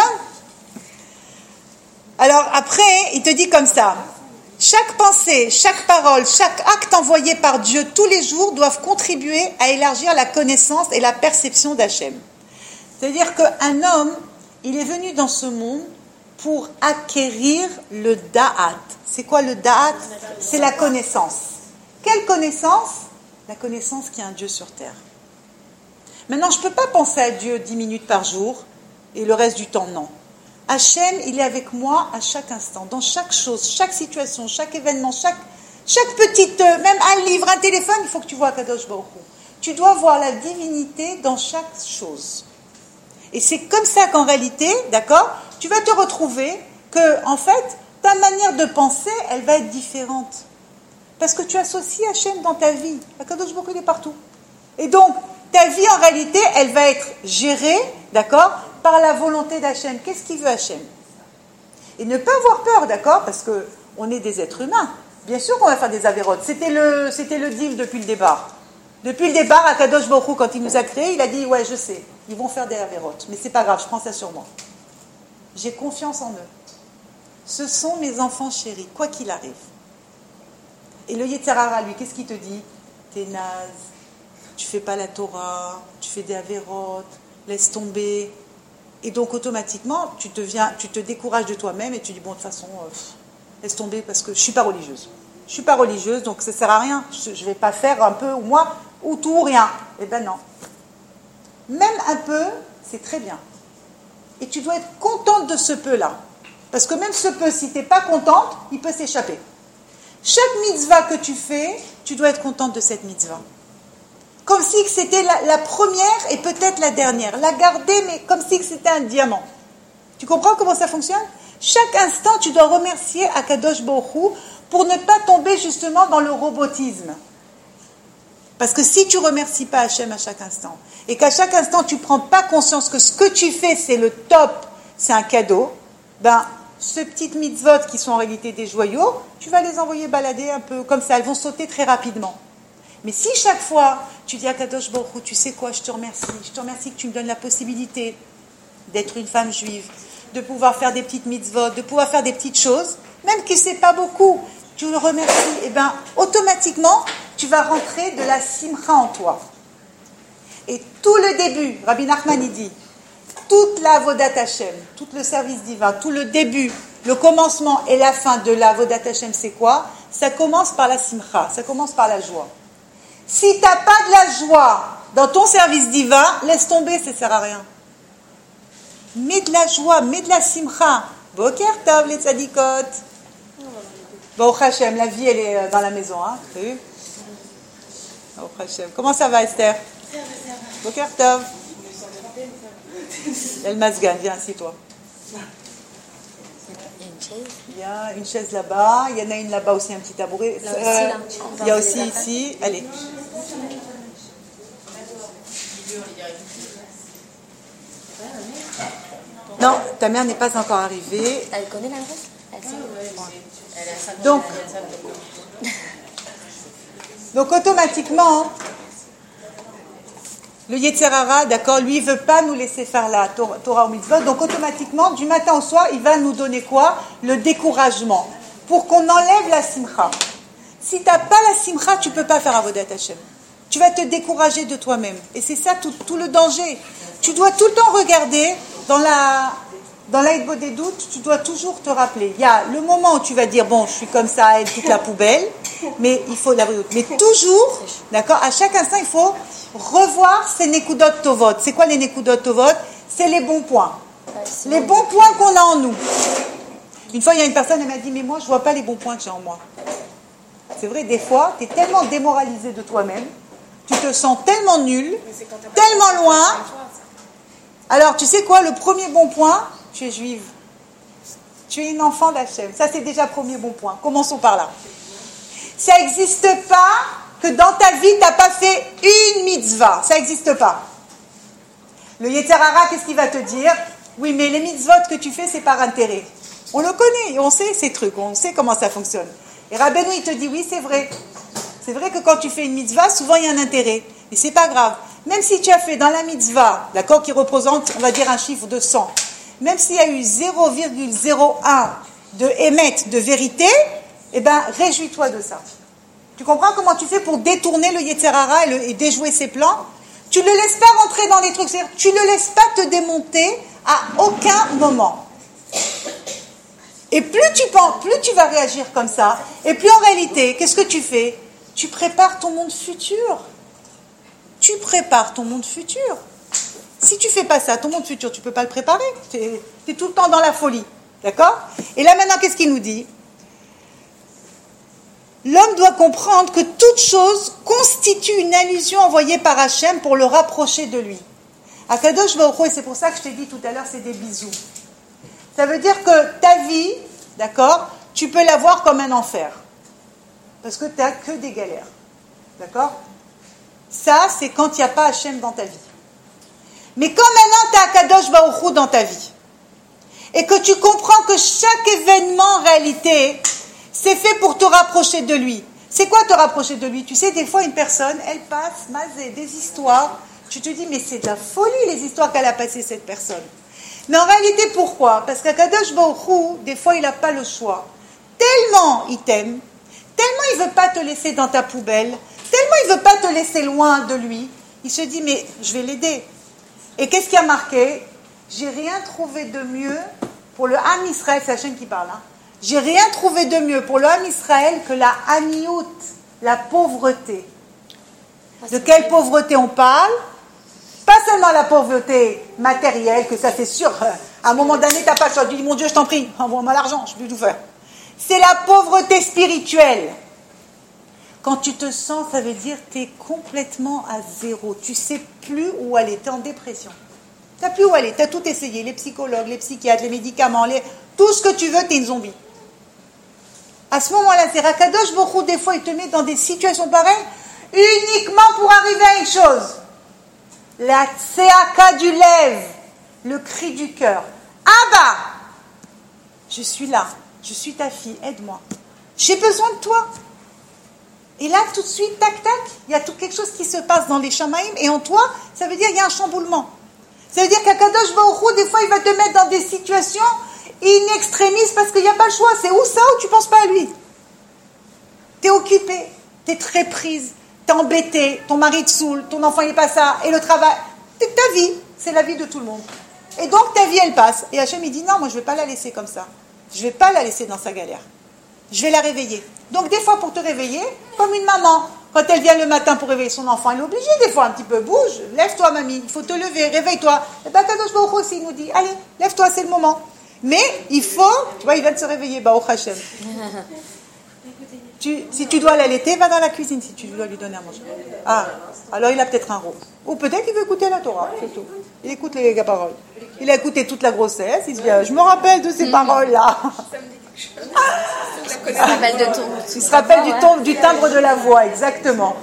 Alors après, il te dit comme ça. Chaque pensée, chaque parole, chaque acte envoyé par Dieu tous les jours doivent contribuer à élargir la connaissance et la perception d'Hachem. C'est-à-dire qu'un homme, il est venu dans ce monde pour acquérir le da'at. C'est quoi le da'at? C'est la connaissance. Quelle connaissance? La connaissance qu'il y a un Dieu sur terre. Maintenant, je ne peux pas penser à Dieu dix minutes par jour et le reste du temps, non. Hachem, il est avec moi à chaque instant, dans chaque chose, chaque situation, chaque événement, chaque, chaque petite, euh, même un livre, un téléphone, il faut que tu vois Kadosh Baruch Hu. Tu dois voir la divinité dans chaque chose. Et c'est comme ça qu'en réalité, d'accord, tu vas te retrouver que, en fait, ta manière de penser, elle va être différente. Parce que tu associes Hachem dans ta vie. Kadosh Baruch Hu, il est partout. Et donc, ta vie, en réalité, elle va être gérée, d'accord, par la volonté d'Hachem. Qu'est-ce qu'il veut Hachem? Et ne pas avoir peur, d'accord, parce qu'on est des êtres humains. Bien sûr qu'on va faire des avérotes. C'était le, c'était le deal depuis le départ. Depuis le départ, Akadosh Baruch Hu, quand il nous a créés, il a dit, ouais, je sais, ils vont faire des avérotes, mais c'est pas grave, je prends ça sur moi. J'ai confiance en eux. Ce sont mes enfants chéris, quoi qu'il arrive. Et le Yetzer Hara, lui, qu'est-ce qu'il te dit? T'es naze, tu fais pas la Torah, tu fais des avérotes, laisse tomber. Et donc, automatiquement, tu te, viens, tu te décourages de toi-même et tu dis, bon, de toute façon, euh, laisse tomber parce que je suis pas religieuse. Je suis pas religieuse, donc ça sert à rien. Je, je vais pas faire un peu, ou moi, ou tout, ou rien. Eh ben non. Même un peu, c'est très bien. Et tu dois être contente de ce peu-là. Parce que même ce peu, si tu n'es pas contente, il peut s'échapper. Chaque mitzvah que tu fais, tu dois être contente de cette mitzvah. Comme si c'était la, la première et peut-être la dernière. La garder, mais comme si c'était un diamant. Tu comprends comment ça fonctionne? Chaque instant, tu dois remercier Akadosh Baruch Hu pour ne pas tomber justement dans le robotisme. Parce que si tu ne remercies pas Hachem à chaque instant, et qu'à chaque instant tu ne prends pas conscience que ce que tu fais c'est le top, c'est un cadeau, ben, ces petites mitzvot qui sont en réalité des joyaux, tu vas les envoyer balader un peu comme ça, elles vont sauter très rapidement. Mais si chaque fois tu dis à Kadosh Baruch Hu, tu sais quoi, je te remercie, je te remercie que tu me donnes la possibilité d'être une femme juive, de pouvoir faire des petites mitzvot, de pouvoir faire des petites choses, même que ce n'est pas beaucoup, tu le remercies, et bien automatiquement tu vas rentrer de la simcha en toi. Et tout le début, Rabbi Nachman il dit, toute la avodat Hashem, tout le service divin, tout le début, le commencement et la fin de la avodat Hashem, c'est quoi? Ça commence par la simcha, ça commence par la joie. Si tu n'as pas de la joie dans ton service divin, laisse tomber, ça ne sert à rien. Mets de la joie, mets de la simcha. Boker tov les tzadikot. Baruch Hashem, la vie elle est dans la maison, hein, t'as vu? Baruch Hashem. Comment ça va Esther? Ça va, ça va. Boker tov. El Mazgan, viens, assis-toi. Il y a une chaise là-bas, il y en a une là-bas aussi, un petit tabouret. Là Euh, aussi, là. il y a aussi ici, allez. Non, ta mère n'est pas encore arrivée. Elle connaît la réponse? Elle sait. Donc, donc automatiquement, le Yetzer Hara, d'accord, lui, il ne veut pas nous laisser faire la Torah ou mitzvot. Donc automatiquement, du matin au soir, il va nous donner quoi? Le découragement. Pour qu'on enlève la simcha. Si tu n'as pas la simcha, tu ne peux pas faire avodat Hashem. Tu vas te décourager de toi-même. Et c'est ça tout, tout le danger. Tu dois tout le temps regarder dans la... Dans l'aïd des doutes, tu dois toujours te rappeler. Il y a le moment où tu vas dire, bon, je suis comme ça, elle toute la poubelle, mais il faut la Mais toujours, d'accord, à chaque instant, il faut revoir ces nekudot tovot. C'est quoi les nekudot tovot? C'est les bons points. Les bons points qu'on a en nous. Une fois, il y a une personne, elle m'a dit, mais moi, je ne vois pas les bons points que j'ai en moi. C'est vrai, des fois, tu es tellement démoralisé de toi-même, tu te sens tellement nul, tellement loin. Alors, tu sais quoi, le premier bon point, tu es juive. Tu es une enfant d'Hachem. Ça, c'est déjà le premier bon point. Commençons par là. Ça n'existe pas que dans ta vie, tu n'as pas fait une mitzvah. Ça n'existe pas. Le Yetzer Hara, qu'est-ce qu'il va te dire? Oui, mais les mitzvot que tu fais, c'est par intérêt. On le connaît, on sait ces trucs, on sait comment ça fonctionne. Et Rabbeinu, il te dit, oui, c'est vrai. C'est vrai que quand tu fais une mitzvah, souvent, il y a un intérêt. Mais c'est pas grave. Même si tu as fait dans la mitzvah, d'accord, qui représente, on va dire, un chiffre de cent, même s'il y a eu zéro virgule zéro un de émettre de vérité, eh ben, réjouis-toi de ça. Tu comprends comment tu fais pour détourner le Yetzer Hara et, le, et déjouer ses plans? Tu Tu ne le laisses pas rentrer dans les trucs. C'est-à-dire, tu ne le laisses pas te démonter à aucun moment. Et plus tu penses, plus tu vas réagir comme ça. Et plus en réalité, qu'est-ce que tu fais? Tu prépares ton monde futur. Tu prépares ton monde futur. Si tu fais pas ça, ton monde futur, tu peux pas le préparer. Tu es tout le temps dans la folie. D'accord? Et là maintenant, qu'est-ce qu'il nous dit? L'homme doit comprendre que toute chose constitue une allusion envoyée par Hachem pour le rapprocher de lui. Akadosh Baruch Hu, et c'est pour ça que je t'ai dit tout à l'heure, c'est des bisous. Ça veut dire que ta vie, d'accord, tu peux la voir comme un enfer. Parce que tu n'as que des galères. D'accord? Ça, c'est quand il n'y a pas Hachem dans ta vie. Mais quand maintenant tu as Akadosh Baruch Hu dans ta vie, et que tu comprends que chaque événement en réalité, c'est fait pour te rapprocher de lui. C'est quoi te rapprocher de lui? Tu sais, des fois, une personne, elle passe, mazé, des histoires. Tu te dis, mais c'est de la folie, les histoires qu'elle a passées, cette personne. Mais en réalité, pourquoi? Parce qu'Akadosh Baruch Hu, des fois, il n'a pas le choix. Tellement il t'aime, tellement il ne veut pas te laisser dans ta poubelle, tellement il ne veut pas te laisser loin de lui, il se dit, mais je vais l'aider. Et qu'est-ce qui a marqué? J'ai rien trouvé de mieux pour le Ham Israël, c'est Hachem qui parle, hein. J'ai rien trouvé de mieux pour le Ham Israël que la Aniout, la pauvreté. De quelle pauvreté on parle? Pas seulement la pauvreté matérielle, que ça c'est sûr, à un moment donné, tu n'as pas le choix. Tu dis, mon Dieu, je t'en prie, envoie-moi l'argent, je peux tout faire. C'est la pauvreté spirituelle. Quand tu te sens, ça veut dire que tu es complètement à zéro. Tu ne sais plus où aller, tu es en dépression. Tu n'as plus où aller, tu as tout essayé, les psychologues, les psychiatres, les médicaments, les... tout ce que tu veux, tu es une zombie. À ce moment-là, c'est Akadosh Baruch Hu, des fois, il te met dans des situations pareilles, uniquement pour arriver à une chose. La tseaka du lève, le cri du cœur. Abba, je suis là, je suis ta fille, aide-moi. J'ai besoin de toi. Et là, tout de suite, tac, tac, il y a tout quelque chose qui se passe dans les Shamaïm, et en toi, ça veut dire qu'il y a un chamboulement. Ça veut dire qu'Akadosh Baruch Hu, des fois, il va te mettre dans des situations in extremis parce qu'il n'y a pas le choix. C'est où ça ou tu ne penses pas à lui? Tu es occupé, tu es très prise, tu es embêté, ton mari te saoule, ton enfant il n'est pas ça, et le travail. C'est ta vie, c'est la vie de tout le monde. Et donc ta vie elle passe. Et Hachem il dit non, moi je ne vais pas la laisser comme ça. Je ne vais pas la laisser dans sa galère. Je vais la réveiller. Donc des fois pour te réveiller, comme une maman, quand elle vient le matin pour réveiller son enfant, elle est obligée des fois un petit peu, bouge, lève-toi mamie, il faut te lever, réveille-toi. Et bien Kadosh Baruch Hu aussi il nous dit, allez, lève-toi, c'est le moment. Mais il faut, tu vois, il vient de se réveiller, Baruch Hashem. Tu, si tu dois l'allaiter, va dans la cuisine si tu dois lui donner à manger. Ah, alors il a peut-être un rôle. Ou peut-être qu'il veut écouter la Torah, c'est tout. Il écoute les paroles. Il a écouté toute la grossesse, il se dit, je me rappelle de ces paroles-là. Il se rappelle de ton. Il se rappelle du, ton, du timbre de la voix, exactement.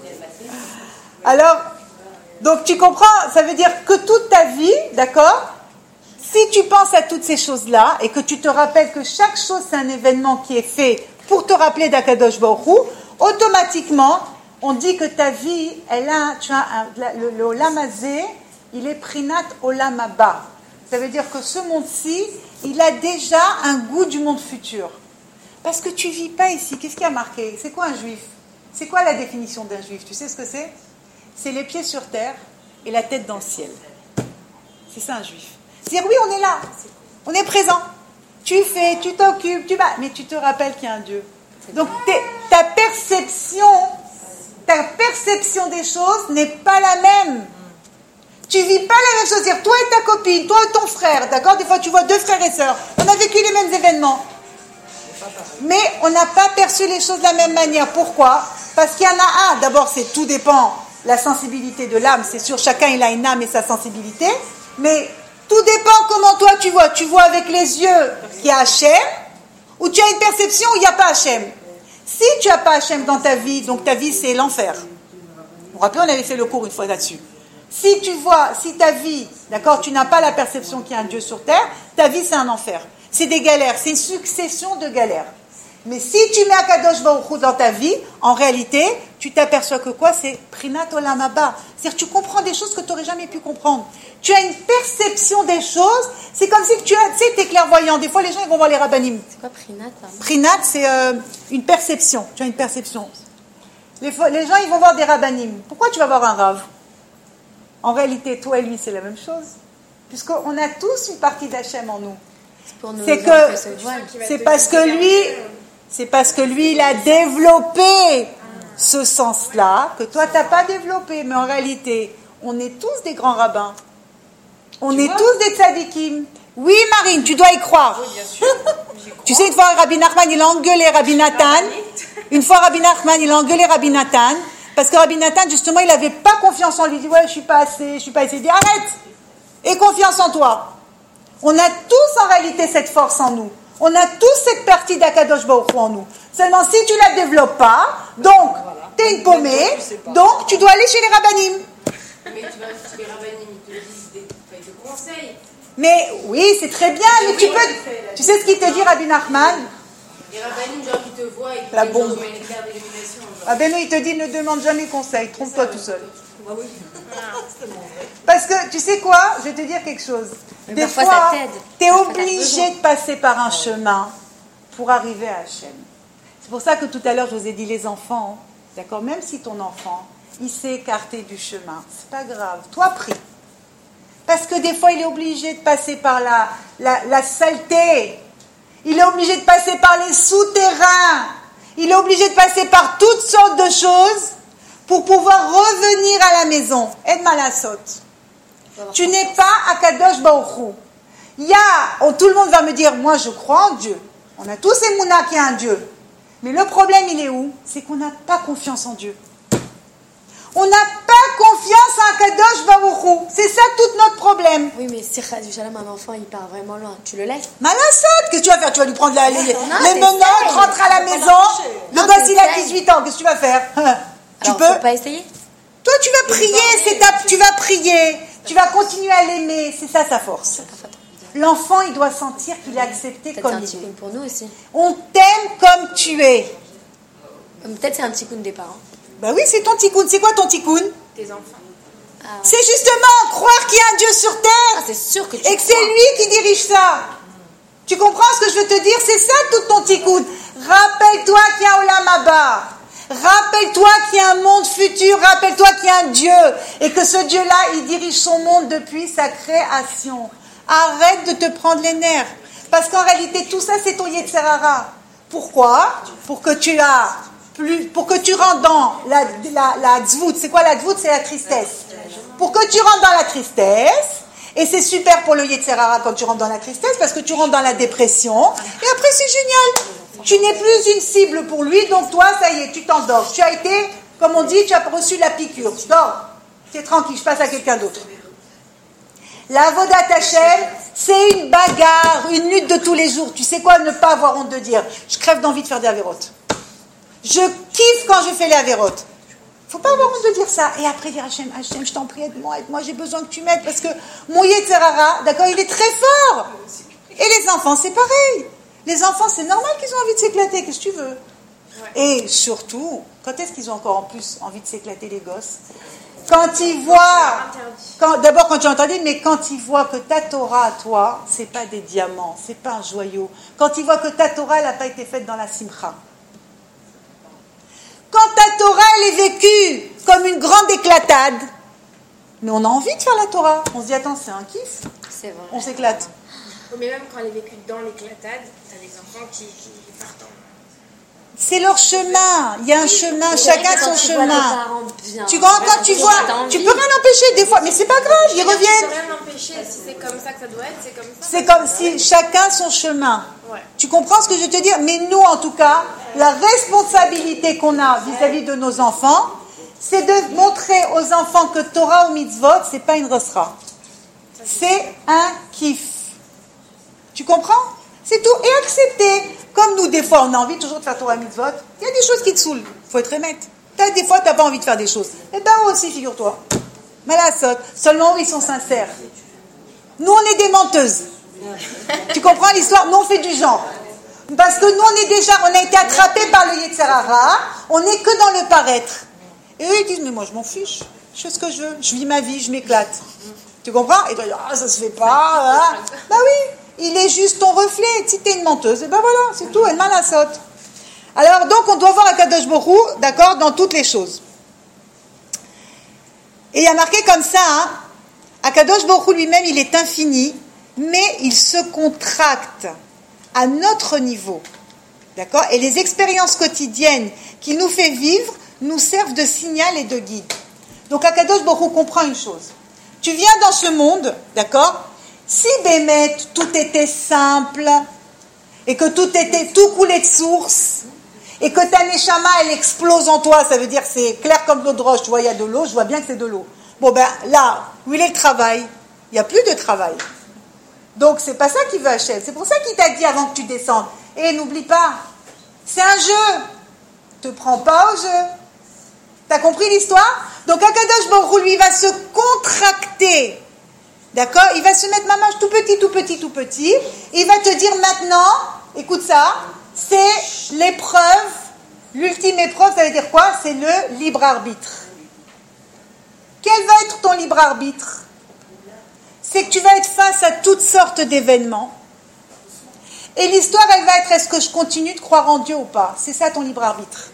Alors, donc tu comprends, ça veut dire que toute ta vie, d'accord, si tu penses à toutes ces choses-là et que tu te rappelles que chaque chose c'est un événement qui est fait pour te rappeler d'Akadosh Baruch Hu, automatiquement, on dit que ta vie, elle a, tu as un, le, le Olam Hazé, il est Prinat Olam Haba. Ça veut dire que ce monde-ci, il a déjà un goût du monde futur. Parce que tu ne vis pas ici. Qu'est-ce qui a marqué? C'est quoi un juif? C'est quoi la définition d'un juif? Tu sais ce que c'est? C'est les pieds sur terre et la tête dans le ciel. C'est ça un juif. C'est-à-dire, oui, on est là. On est présent. Tu fais, tu t'occupes, tu vas, mais tu te rappelles qu'il y a un Dieu. Donc, ta perception, ta perception des choses n'est pas la même. Tu vis pas la même chose. C'est-à-dire, toi et ta copine, toi et ton frère, d'accord? Des fois, tu vois deux frères et sœurs. On a vécu les mêmes événements. Mais on n'a pas perçu les choses de la même manière. Pourquoi? Parce qu'il y en a un. D'abord, c'est tout dépend. La sensibilité de l'âme, c'est sûr. Chacun, il a une âme et sa sensibilité. Mais tout dépend comment toi tu vois. Tu vois avec les yeux qu'il y a Hachem, ou tu as une perception où il n'y a pas Hachem. Si tu n'as pas Hachem dans ta vie, donc ta vie c'est l'enfer. Vous vous rappelez, on avait fait le cours une fois là-dessus. Si tu vois, si ta vie, d'accord, tu n'as pas la perception qu'il y a un Dieu sur terre, ta vie c'est un enfer. C'est des galères, c'est une succession de galères. Mais si tu mets Akadosh Baruch Hu dans ta vie, en réalité, tu t'aperçois que quoi? C'est Prinat Olam Haba. C'est-à-dire que tu comprends des choses que tu n'aurais jamais pu comprendre. Tu as une perception des choses. C'est comme si tu as, tu sais, t'es clairvoyant. Des fois, les gens ils vont voir les rabbanim. C'est quoi Prinat? Prinat, c'est euh, une perception. Tu as une perception. Les, les gens ils vont voir des rabbanim. Pourquoi tu vas voir un rav? En réalité, toi et lui, c'est la même chose. Puisqu'on a tous une partie d'Hachem en nous. C'est que c'est parce que lui, c'est parce que lui, il a développé ce sens-là que toi, tu n'as pas développé. Mais en réalité, on est tous des grands rabbins. On est tous des tzadikim. Oui, Marine, tu dois y croire. Oui, bien sûr. Tu sais, une fois, Rabbi Nachman, il a engueulé Rabbi Nathan. Une fois, Rabbi Nachman, il a engueulé Rabbi Nathan. Parce que Rabbi Nathan, justement, il n'avait pas confiance en lui. Il dit, ouais, je ne suis pas assez, je suis pas assez. Il dit, arrête. Aie confiance en toi. On a tous, en réalité, cette force en nous. On a tous cette partie d'Akadosh Baruch Hu en nous. Seulement, si tu la développes pas, donc, tu es une paumée, donc, tu dois aller chez les rabbinim. Mais tu vas chez les rabbinim, ils te disent des, ils te conseillent. Mais oui, c'est très bien, mais tu peux. Tu sais ce qu'il te dit, Rabbi Nachman? Les rabbinim, genre, ils te voient et La ils te bombe. disent une carte d'élimination. Ah ben non, il te dit ne demande jamais conseil, trompe-toi tout seul. Parce que tu sais quoi, je vais te dire quelque chose. Mais Des parfois, fois, ça t'aide. tu es Parfois, t'as obligé besoin. de passer par un chemin pour arriver à Hachem. C'est pour ça que tout à l'heure, je vous ai dit les enfants, d'accord, même si ton enfant, il s'est écarté du chemin, c'est pas grave, toi prie. Parce que des fois, il est obligé de passer par la, la, la saleté. Il est obligé de passer par les souterrains. Il est obligé de passer par toutes sortes de choses pour pouvoir revenir à la maison. Aide-moi la saute. Tu n'es pas à Kadosh Baruch Hu. Il y a, oh, tout le monde va me dire, moi je crois en Dieu. On a tous Emouna qu'il y a un Dieu. Mais le problème, il est où? C'est qu'on n'a pas confiance en Dieu. On n'a pas confiance en Kadosh Baruch Hu. C'est ça tout notre problème. Oui, mais si Khadou Shalom, un enfant, il part vraiment loin, tu le laisses? Malassade, qu'est-ce que tu vas faire? Tu vas lui prendre la, les, les t'essayes. menottes, rentre à la maison. Le Non, gosse, il a t'essayes. dix-huit ans, qu'est-ce que tu vas faire? Tu Alors, peux? faut pas essayer? Toi, tu vas prier, c'est ta, tu vas prier, tu vas continuer à l'aimer, c'est ça sa force. L'enfant, il doit sentir qu'il est accepté Peut-être c'est comme un il petit est. coup pour nous aussi. On t'aime comme tu es. Peut-être c'est un petit coup des parents. Bah oui, c'est ton tikkun. C'est quoi ton tikkun? Tes enfants. Ah, C'est justement croire qu'il y a un Dieu sur Ah, terre c'est sûr que tu et que c'est lui qui dirige ça. Tu comprends ce que je veux te dire? C'est ça tout ton tikkun. Rappelle-toi qu'il y a Olam Haba. Rappelle-toi qu'il y a un monde futur. Rappelle-toi qu'il y a un Dieu et que ce Dieu-là, il dirige son monde depuis sa création. Arrête de te prendre les nerfs. Parce qu'en réalité, tout ça, c'est ton Yetzer Hara. Pourquoi? Pour que tu as plus, pour que tu rentres dans la, la, la tzvout. C'est quoi la tzvout? C'est la tristesse. Pour que tu rentres dans la tristesse, et c'est super pour le Yetzer Hara quand tu rentres dans la tristesse, parce que tu rentres dans la dépression, et après c'est génial. Tu n'es plus une cible pour lui, donc toi, ça y est, tu t'endors. Tu as été, comme on dit, tu as reçu la piqûre. Je dors. Tu es tranquille, je passe à quelqu'un d'autre. La Avodat Hashem, c'est une bagarre, une lutte de tous les jours. Tu sais quoi, ne pas avoir honte de dire. Je crève d'envie de faire des avérotes. Je kiffe quand je fais les avérotes. Faut pas avoir honte de dire ça. Et après dire Hachem, Hachem, je t'en prie, aide-moi, aide-moi, j'ai besoin que tu m'aides. Parce que mon Yetzer Hara, d'accord, il est très fort. Et les enfants, c'est pareil. Les enfants, c'est normal qu'ils ont envie de s'éclater, qu'est-ce que tu veux? Et surtout, quand est-ce qu'ils ont encore en plus envie de s'éclater, les gosses? Quand ils voient, quand, d'abord quand tu as entendu, mais quand ils voient que ta Torah à toi, c'est pas des diamants, c'est pas un joyau. Quand ils voient que ta Torah, elle n'a pas été faite dans la simcha. Quand ta Torah, elle est vécue comme une grande éclatade, mais on a envie de faire la Torah. On se dit, attends, c'est un kiff. C'est vrai. On s'éclate. Mais même quand elle est vécue dans l'éclatade, t'as des enfants qui, qui partent en... C'est leur chemin. Il y a un chemin, chacun son chemin. Tu vois, quand tu vois, tu peux rien empêcher des fois, mais c'est pas grave, ils Tu peux reviennent. rien empêcher, si c'est comme ça que ça doit être, c'est comme ça. C'est comme si chacun son chemin. Ouais. Tu comprends ce que je veux te dire? Mais nous, en tout cas, la responsabilité qu'on a vis-à-vis de nos enfants, c'est de montrer aux enfants que Torah ou mitzvot, c'est pas une rosra. C'est un kiff. Tu comprends? C'est tout. Et accepter. Comme nous, des fois, on a envie toujours de faire Torah mitzvot. Il y a des choses qui te saoulent. Il faut être honnête. T'as, des fois, tu n'as pas envie de faire des choses. Eh bien, moi aussi, figure-toi. Mais la saute. Seulement, ils sont sincères. Nous, on est des menteuses. Tu comprends l'histoire? Nous, on fait du genre. Parce que nous, on est déjà, on a été attrapés par le Yetzer Hara. On n'est que dans le paraître. Et eux, ils disent, mais moi, je m'en fiche. Je fais ce que je veux. Je vis ma vie, je m'éclate. Tu comprends? Et toi, ah, ça se fait pas. Hein. Bah oui. Il est juste ton reflet. Si t'es une menteuse, et ben voilà, c'est tout, elle m'a la saute. Alors, donc, on doit voir Akadosh Baruch Hu, d'accord, dans toutes les choses. Et il y a marqué comme ça, hein, Akadosh Baruch Hu lui-même, il est infini, mais il se contracte à notre niveau. D'accord ? Et les expériences quotidiennes qu'il nous fait vivre nous servent de signal et de guide. Donc Akadosh Baruch Hu comprend une chose. Tu viens dans ce monde, d'accord ? Si Bémet, tout était simple, et que tout était tout coulait de source, et que ta neshama, elle explose en toi, ça veut dire c'est clair comme l'eau de roche, tu vois, il y a de l'eau, je vois bien que c'est de l'eau. Bon ben là, où il est le travail ? Il n'y a plus de travail. Donc c'est pas ça qu'il veut Hachem. C'est pour ça qu'il t'a dit avant que tu descendes. Et n'oublie pas, c'est un jeu. Te prends pas au jeu. T'as compris l'histoire ? Donc Akadosh Baruch Hu, lui, va se contracter. D'accord ? Il va se mettre mamage tout petit, tout petit, tout petit. Il va te dire maintenant, écoute ça, c'est l'épreuve, l'ultime épreuve, ça veut dire quoi ? C'est le libre arbitre. Quel va être ton libre arbitre ? C'est que tu vas être face à toutes sortes d'événements. Et l'histoire, elle va être, est-ce que je continue de croire en Dieu ou pas ? C'est ça ton libre arbitre.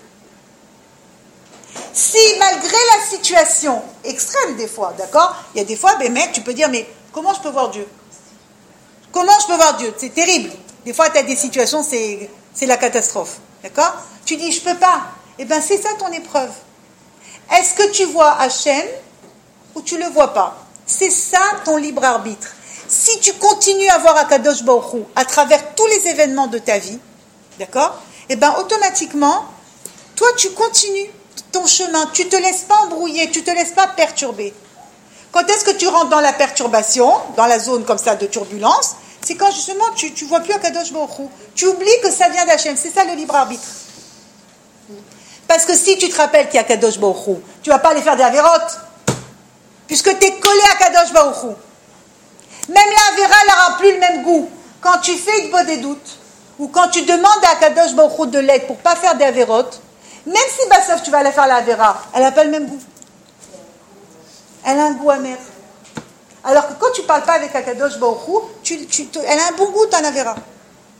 Si, malgré la situation extrême des fois, d'accord ? Il y a des fois, ben mec, tu peux dire, mais comment je peux voir Dieu ? Comment je peux voir Dieu ? C'est terrible. Des fois, tu as des situations, c'est, c'est la catastrophe. D'accord ? Tu dis, je peux pas. Eh bien, c'est ça ton épreuve. Est-ce que tu vois Hachem ou tu le vois pas ? C'est ça ton libre arbitre. Si tu continues à voir Akadosh Baruch Hu à travers tous les événements de ta vie, d'accord ? Eh bien, automatiquement, toi, tu continues ton chemin. Tu ne te laisses pas embrouiller, tu ne te laisses pas perturber. Quand est-ce que tu rentres dans la perturbation, dans la zone comme ça de turbulence ? C'est quand justement tu ne vois plus Akadosh Baruch Hu. Tu oublies que ça vient d'Hachem. C'est ça le libre arbitre. Parce que si tu te rappelles qu'il y a Akadosh Baruch Hu, tu ne vas pas aller faire des avérotes. Puisque tu es collé à Kadosh Baruch Hu. Même la Avera n'aura plus le même goût. Quand tu fais une bonne des doutes, ou quand tu demandes à Kadosh Baruch Hu de l'aide pour ne pas faire des avérotes, même si Bassof tu vas aller faire la Avera, elle n'a pas le même goût. Elle a un goût amer. Alors que quand tu ne parles pas avec Kadosh Baruch Hu, tu, tu, tu, elle a un bon goût ton Avera. Pourquoi ?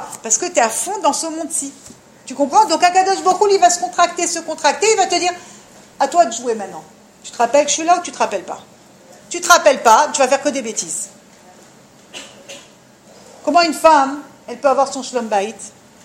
Parce que tu es à fond dans ce monde-ci. Tu comprends ? Donc Kadosh Baruch Hu, il va se contracter, se contracter, il va te dire, à toi de jouer maintenant. Tu te rappelles que je suis là ou tu ne te rappelles pas ? Tu ne te rappelles pas, tu vas faire que des bêtises. Comment une femme, elle peut avoir son shlom bayit ?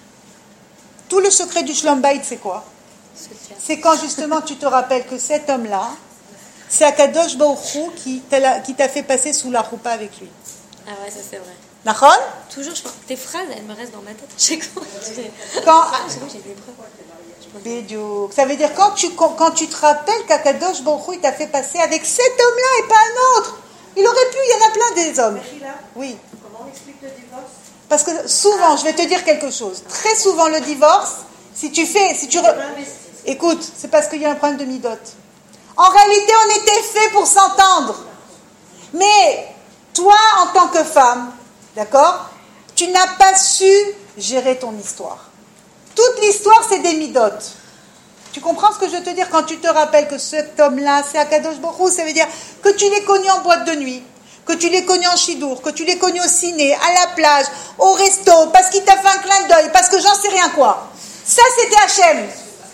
Tout le secret du shlom bayit, c'est quoi ? C'est quand justement tu te rappelles que cet homme-là, c'est Akadosh Baruch Hu qui t'a, qui t'a fait passer sous la roupa avec lui. Ah ouais, ça c'est vrai. Nachon ? Toujours, je pense, tes phrases, elles me restent dans ma tête. Je sais quoi. Quand... Ah, je sais quoi, j'ai des preuves. Bédio. Ça veut dire quand tu, quand, quand tu te rappelles qu'Akadosh Baruch Hu il t'a fait passer avec cet homme-là et pas un autre. Il aurait pu, il y en a plein des hommes. Oui. Comment on explique le divorce ? Parce que souvent, je vais te dire quelque chose. Très souvent, le divorce, si tu fais, si tu re... écoute, c'est parce qu'il y a un problème de midot. En réalité, on était fait pour s'entendre. Mais toi, en tant que femme, d'accord, tu n'as pas su gérer ton histoire. Toute l'histoire, c'est des midotes. Tu comprends ce que je veux te dire quand tu te rappelles que cet homme-là, c'est Akadosh Baruch Hu, ça veut dire que tu l'es connu en boîte de nuit, que tu l'es connu en chidour, que tu l'es connu au ciné, à la plage, au resto, parce qu'il t'a fait un clin d'œil, parce que j'en sais rien quoi. Ça, c'était Hachem.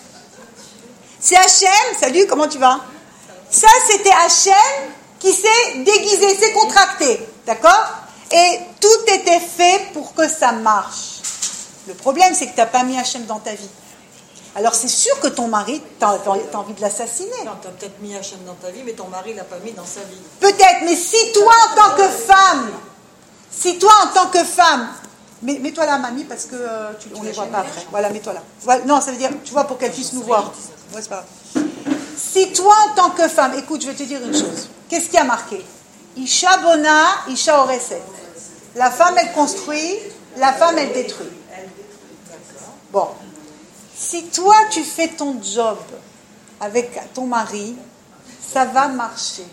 C'est Hachem, salut, comment tu vas ? Ça, c'était Hachem qui s'est déguisé, s'est contracté, d'accord ? Et tout était fait pour que ça marche. Le problème, c'est que tu n'as pas mis Hachem dans ta vie. Alors, c'est sûr que ton mari, tu as envie de l'assassiner. Non, tu as peut-être mis Hachem dans ta vie, mais ton mari ne l'a pas mis dans sa vie. Peut-être, mais si toi, en tant que femme, si toi, en tant que femme, mets, mets-toi là, mamie, parce que euh, tu, on ne les voit pas après. Voilà, mets-toi là. Voilà, non, ça veut dire, tu vois, pour qu'elle puisse nous voir. Ouais, c'est pas grave. Si toi, en tant que femme, écoute, je vais te dire une chose. Qu'est-ce qui a marqué ? Isha bona, Isha oreset. La femme, elle construit, la femme, elle détruit. Bon, si toi tu fais ton job avec ton mari, ça va marcher.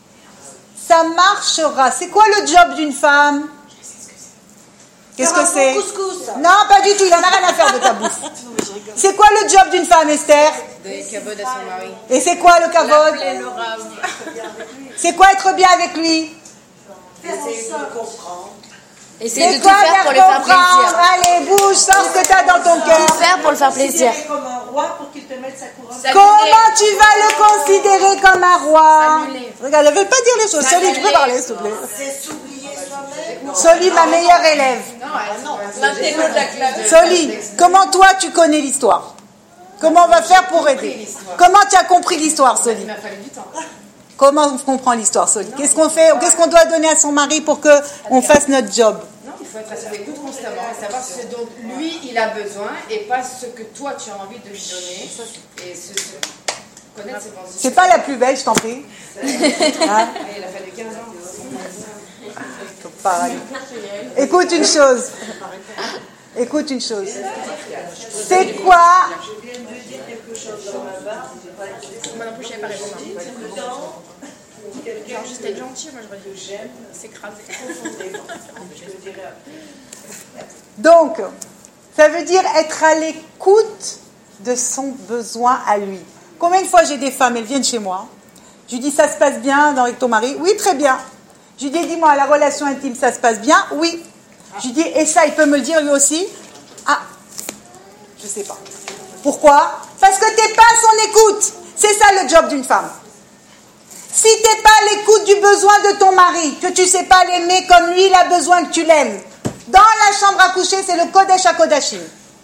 Ça marchera. C'est quoi le job d'une femme ? Qu'est-ce que c'est ? Non, pas du tout, il en a rien à faire de ta bouffe. C'est quoi le job d'une femme, Esther ? Donner kavod à son mari. Et c'est quoi le kavod ? L'appeler le rave. C'est quoi être bien avec lui ? Essayer de comprendre. Essaye de C'est tout quoi faire pour faire lui faire comprendre ? plaisir. Allez, bouge, sors ce que t'as dans ton cœur. Tout faire pour le faire plaisir. Considéré comme un roi pour qu'il te mette sa couronne. Ça- Comment tu vas le considérer comme un roi? S'annuler. Regarde, elle ne veut pas dire les choses. Soli, tu peux S'annuler. parler, s'il te plaît. C'est s'oublier soi-même. Soli, ma meilleure élève. L'intello de la classe. Soli, comment toi tu connais l'histoire? Comment on va faire pour aider? Comment tu as compris l'histoire, Soli? Il m'a fallu du temps. Comment on comprend l'histoire, Soli? Qu'est-ce qu'on fait? Qu'est-ce qu'on doit donner à son mari pour qu'on fasse notre job? Non, il faut être à son écoute constamment et savoir ce dont lui il a besoin et pas ce que toi tu as envie de lui donner. Et ce, ce- connaître ses pensées. C'est pas la plus belle, je t'en prie. Hein? Il a fallu quinze ans. Pareil. Écoute une chose. Écoute une chose. C'est quoi? Je viens de dire quelque chose dans ma barre. Moi non plus, je savais pas répondre. Dedans, pour quelqu'un Genre, juste être gentil, moi j'aurais que dit j'aime, s'écraser. profondément. Je le dirai après. Donc, ça veut dire être à l'écoute de son besoin à lui. Combien de fois j'ai des femmes, elles viennent chez moi, je lui dis ça se passe bien avec ton mari? Oui, très bien. Je lui dis dis-moi, la relation intime, ça se passe bien? Oui. Je lui dis et ça, il peut me le dire lui aussi? Ah, je sais pas. Pourquoi? Parce que t'es pas à son écoute. C'est ça le job d'une femme. Si t'es pas à l'écoute du besoin de ton mari, que tu sais pas l'aimer comme lui il a besoin que tu l'aimes, dans la chambre à coucher, c'est le Kodesh HaKodashim.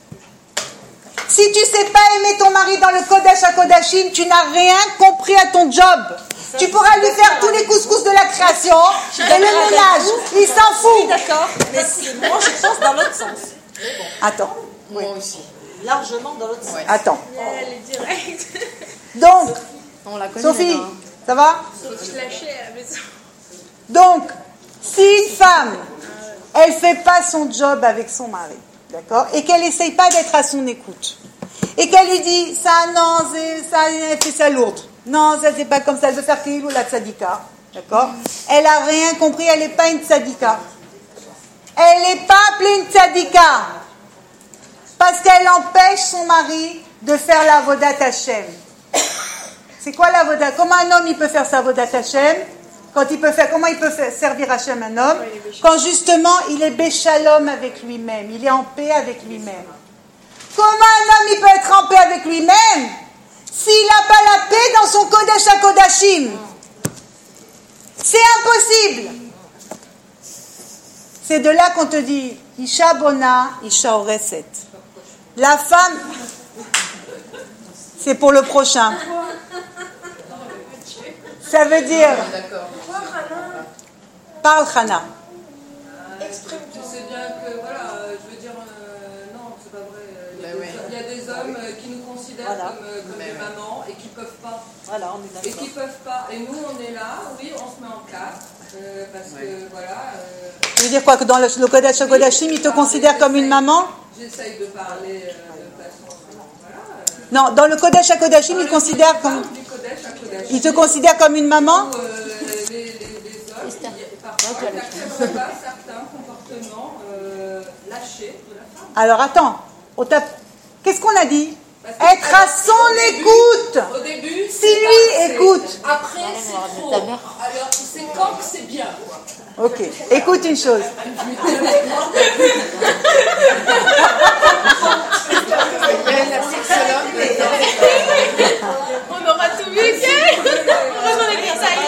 Si tu sais pas aimer ton mari dans le Kodesh HaKodashim, tu n'as rien compris à ton job. Tu pourras lui faire tous les couscous de la création et le ménage. Il s'en fout. D'accord, mais c'est- moi je pense dans l'autre sens. Attends, Moi aussi. Largement dans l'autre sens. attends. Elle est directe. Donc, On la connaît. Sophie, maintenant. ça va? Je lâchais à la maison. Donc, si une femme, elle fait pas son job avec son mari, d'accord, et qu'elle essaye pas d'être à son écoute, et qu'elle lui dit ça non, c'est ça, elle fait ça lourde, non, ça c'est pas comme ça, elle veut faire qu'il ou la tzadika, d'accord, elle a rien compris, elle n'est pas une tzadika, elle n'est pas appelée une tzadika, parce qu'elle empêche son mari de faire la vodat Hashem. C'est quoi la vodat? Comment un homme il peut faire sa vodat Hashem? Quand il peut faire, comment il peut faire, servir Hachem un homme? Quand justement il est béchalom avec lui-même, il est en paix avec lui-même. Comment un homme il peut être en paix avec lui-même s'il n'a pas la paix dans son Kodesh HaKodashim? C'est impossible. C'est de là qu'on te dit Isha bona, Isha oreset. La femme, c'est pour le prochain. Ça veut dire. Parle, Hana. Exprime Tu sais bien que, voilà, euh, je veux dire, euh, non, c'est pas vrai. euh, Il y, a Ben des- oui. il y a des hommes euh, qui nous considèrent Voilà. comme, euh, comme des mamans et qui peuvent pas. Voilà, on est Et d'accord. qui peuvent pas. Et nous, on est là, oui, on se met en quatre, euh, parce que, voilà. euh, Tu veux dire quoi? Que dans le, le Kodesh HaKodashim, il te considère comme une maman? J'essaye de parler euh, de façon. Voilà. euh, Non, dans le Kodesh HaKodashim, il considère comme. du Kodesh à Kodesh. Il te considère comme une maman? Où, euh, les, les, les hommes, il- parfois, n'acceptent pas certains comportements euh, lâchés de la femme. Alors attends, on t'a- qu'est-ce qu'on a dit? Être à son écoute. Au début, Si lui écoute. Après, c'est trop. Alors, c'est quand que c'est bien, quoi. Ok, écoute une chose. On aura tout vu, ok? Heureusement, on a dit ça.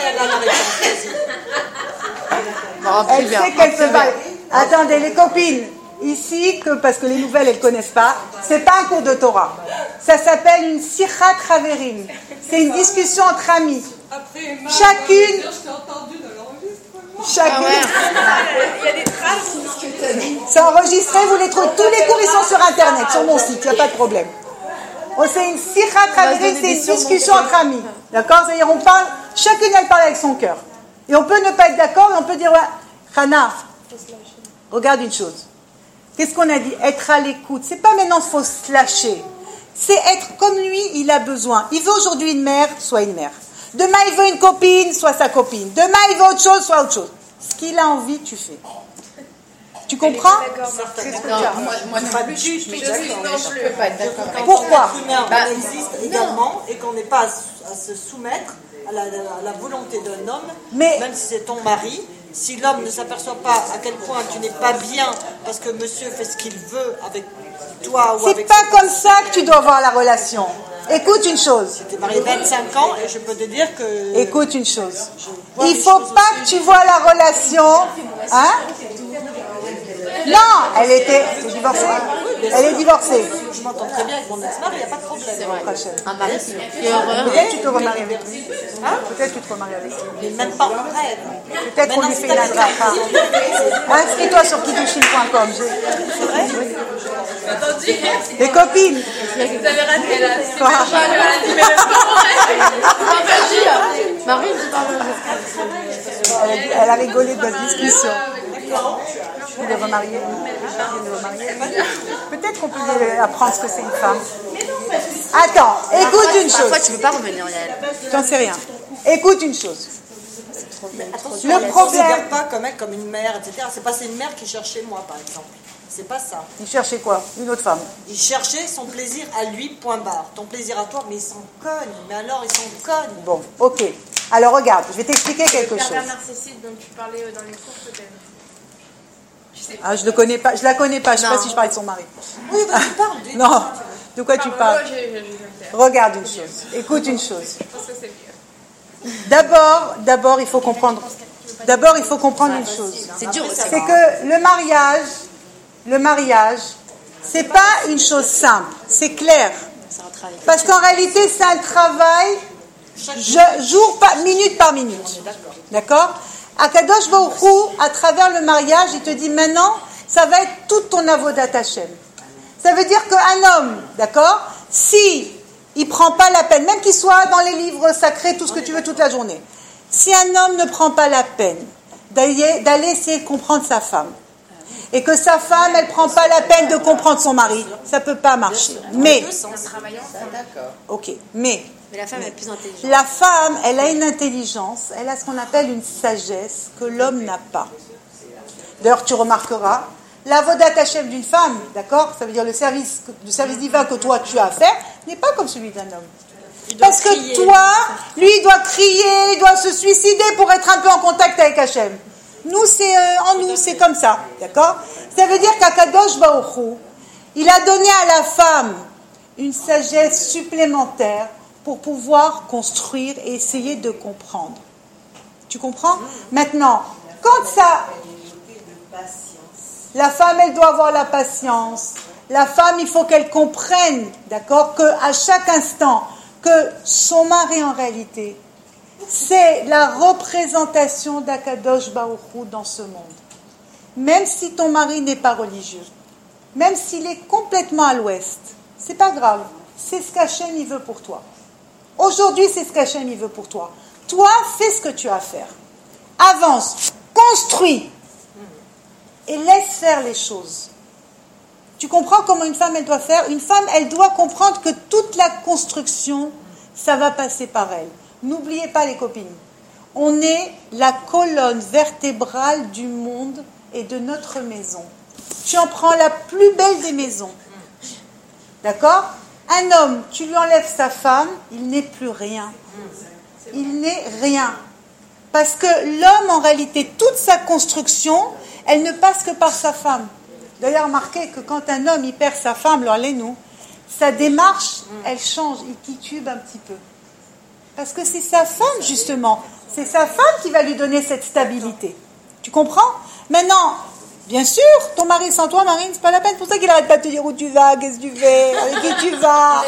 Elle sait qu'elle peut pas. Attendez, les copines, ici, que, parce que les nouvelles, elles ne connaissent pas, c'est pas un cours de Torah. Ça s'appelle une sirhat raverim. C'est une discussion entre amis. Après, Chacune- je t'ai entendu dans l'enregistrement. Chacune. Il y a des traces. C'est enregistré, vous les trouvez. Tous les cours, ils sont sur Internet, sur mon site, il n'y a pas de problème. Oh, c'est une sirhat raverim, c'est une discussion entre amis. D'accord? C'est-à-dire, on parle, chacune, elle parle avec son cœur. Et on peut ne pas être d'accord, et on peut dire, ouais, Hana, regarde une chose. Qu'est-ce qu'on a dit? Être à l'écoute. C'est pas maintenant faut se lâcher. C'est être comme lui, il a besoin. Il veut aujourd'hui une mère, soit une mère. Demain, il veut une copine, soit sa copine. Demain, il veut autre chose, soit autre chose. Ce qu'il a envie, tu fais. Tu comprends? Non, moi, moi non plus, je, mais je suis, non, je peux pas être d'accord avec Pourquoi? L'être humain, Bah, on existe également et qu'on n'est pas à, s- à se soumettre à la, à la volonté d'un homme, Mais- même si c'est ton mari. Si l'homme ne s'aperçoit pas à quel point tu n'es pas bien parce que monsieur fait ce qu'il veut avec toi ou C'est avec pas cette comme ça que tu dois voir la relation. Écoute une chose. T'es marié vingt-cinq ans et je peux te dire que... Écoute une chose. vois Il les faut choses pas aussi. que tu vois la relation. Hein? Non, elle était divorcée. Elle est divorcée. Je m'entends très bien avec mon ex-mari, il n'y a pas de problème. C'est vrai. Rachel. Un mari, quelle horreur. Peut-être tu te remaries avec lui. Hein? Peut-être tu te remaries avec lui. Mais même pas en rêve. Peut-être qu'on lui fait une adresse. Inscris-toi sur kiddushin point com. C'est vrai? Les copines. Vous avez raté là. C'est Quoi? pas mal, elle a dit, mais le Marie, je parle. Elle a, elle a rigolé de notre discussion. Tu es remariée. Peut-être qu'on peut lui apprendre ce que c'est une femme. Attends, écoute une Parfois, chose. tu peux pas revenir, Yael. J'en sais rien. Écoute une chose. Attention, Le elle ne problème- regarde pas comme elle, comme une mère, et cetera. C'est pas c'est une mère qui cherchait moi, par exemple. C'est pas ça. Il cherchait quoi? Une autre femme. Il cherchait son plaisir à lui, point barre. Ton plaisir à toi, mais il s'en cogne. Mais alors, il s'en cogne. Bon, ok. Alors regarde, je vais t'expliquer quelque pervers chose. narcissique dont tu parlais dans les cours peut-être. Je sais pas. Ah, je le connais pas. Je la connais pas. Je sais pas Non. si je parlais de son mari. Oui, bah, tu parles. dis- Non. De quoi tu Pardon, parles? je- je- je- je vais faire. Regarde une chose. Écoute une chose. Je pense que c'est mieux. D'abord, d'abord, il faut comprendre. D'abord, il faut comprendre une chose. C'est dur aussi. C'est que le mariage, le mariage, c'est pas une chose simple. C'est clair. C'est un travail. Parce qu'en réalité, c'est un travail je- jour par minute par minute. D'accord? Akadosh Baruch Hu, à travers le mariage, il te dit maintenant, ça va être toute ton avodat Hashem. Ça veut dire qu'un homme, d'accord, si il prend pas la peine, même qu'il soit dans les livres sacrés, tout ce que tu veux toute la journée, si un homme ne prend pas la peine d'aller, d'aller essayer de comprendre sa femme, et que sa femme, elle prend pas la peine de comprendre son mari, ça peut pas marcher. Mais, ok, mais Mais la femme est plus intelligente. la femme, elle a une intelligence, elle a ce qu'on appelle une sagesse que l'homme n'a pas. D'ailleurs, tu remarqueras, l'avodat Hashem d'une femme, d'accord, ça veut dire le service, le service divin que toi tu as à faire, n'est pas comme celui d'un homme. Parce que toi, lui, il doit crier, il doit se suicider pour être un peu en contact avec Hashem. Nous, c'est euh, en nous, c'est comme ça, d'accord. Ça veut dire qu'Akadosh Baruch Hu, il a donné à la femme une sagesse supplémentaire pour pouvoir construire et essayer de comprendre. Tu comprends? Maintenant, quand ça... La femme, elle doit avoir la patience. La femme, il faut qu'elle comprenne, d'accord, qu'à chaque instant, que son mari, en réalité, c'est la représentation d'Akadosh Baruch Hu dans ce monde. Même si ton mari n'est pas religieux, même s'il est complètement à l'ouest, c'est pas grave. C'est ce qu'Hachem il veut pour toi. Aujourd'hui, c'est ce qu'Hachem il veut pour toi. Toi, fais ce que tu as à faire. Avance, construis et laisse faire les choses. Tu comprends comment une femme, elle doit faire? Une femme, elle doit comprendre que toute la construction, ça va passer par elle. N'oubliez pas, les copines, on est la colonne vertébrale du monde et de notre maison. Tu en prends la plus belle des maisons. D'accord? Un homme, tu lui enlèves sa femme, il n'est plus rien. Il n'est rien. Parce que l'homme, en réalité, toute sa construction, elle ne passe que par sa femme. D'ailleurs, remarquez que quand un homme il perd sa femme, alors allez-nous, sa démarche, elle change, il titube un petit peu. Parce que c'est sa femme, justement. C'est sa femme qui va lui donner cette stabilité. Tu comprends? Maintenant, bien sûr, ton mari sans toi, Marine, c'est pas la peine. C'est pour ça qu'il arrête pas de te dire où tu vas, qu'est-ce que tu fais, avec qui tu vas.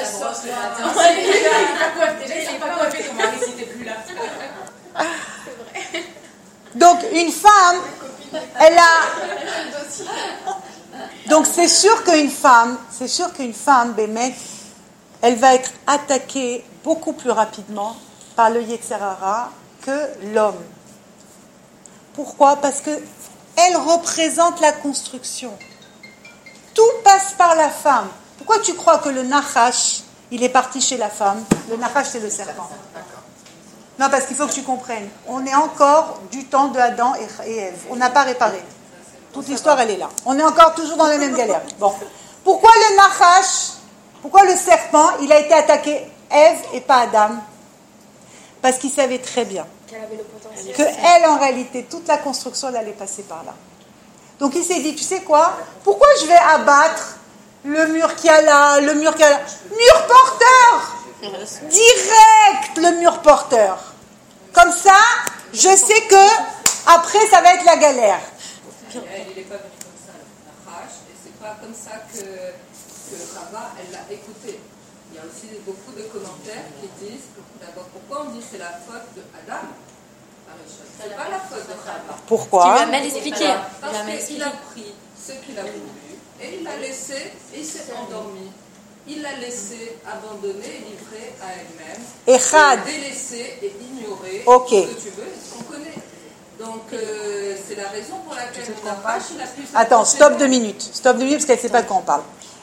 Donc, une femme, elle a... Donc, c'est sûr qu'une femme, c'est sûr qu'une femme, Bémet, elle va être attaquée beaucoup plus rapidement par le Yetzer Hara que l'homme. Pourquoi? Parce que elle représente la construction. Tout passe par la femme. Pourquoi tu crois que le Nachash, il est parti chez la femme? Le Nachash, c'est le serpent. Non, parce qu'il faut que tu comprennes. On est encore du temps de Adam et Ève. On n'a pas réparé. Toute l'histoire, elle est là. On est encore toujours dans la même galère. Bon. Pourquoi le Nachash, pourquoi le serpent, il a été attaqué Ève et pas Adam? Parce qu'il savait très bien que elle, en réalité, toute la construction, elle allait passer par là. Donc il s'est dit, tu sais quoi? Pourquoi je vais abattre le mur qu'il y a là, le mur qu'il y a là. Mur porteur! Direct, le mur porteur. Comme ça, je sais que après, ça va être la galère. Il n'est pas venu comme ça, Nachash, et c'est pas comme ça que, que Rava, elle l'a écouté. Il y a aussi beaucoup de commentaires qui disent, d'abord, pourquoi on dit que c'est la faute de Adam? C'est pas la faute de Rava. Pourquoi? Tu m'as mal expliqué. Parce qu'il a pris ce qu'il a voulu, et il l'a laissé, et il s'est endormi. Il l'a laissé abandonner et livré à elle-même. Echad. Délaissé et ignoré. Ok. Ce que tu veux, ce qu'on connaît. Donc, euh, c'est la raison pour laquelle Nachash, il a pu... Attends, stop deux minutes. Stop deux minutes parce qu'elle ne sait pas de quoi on parle.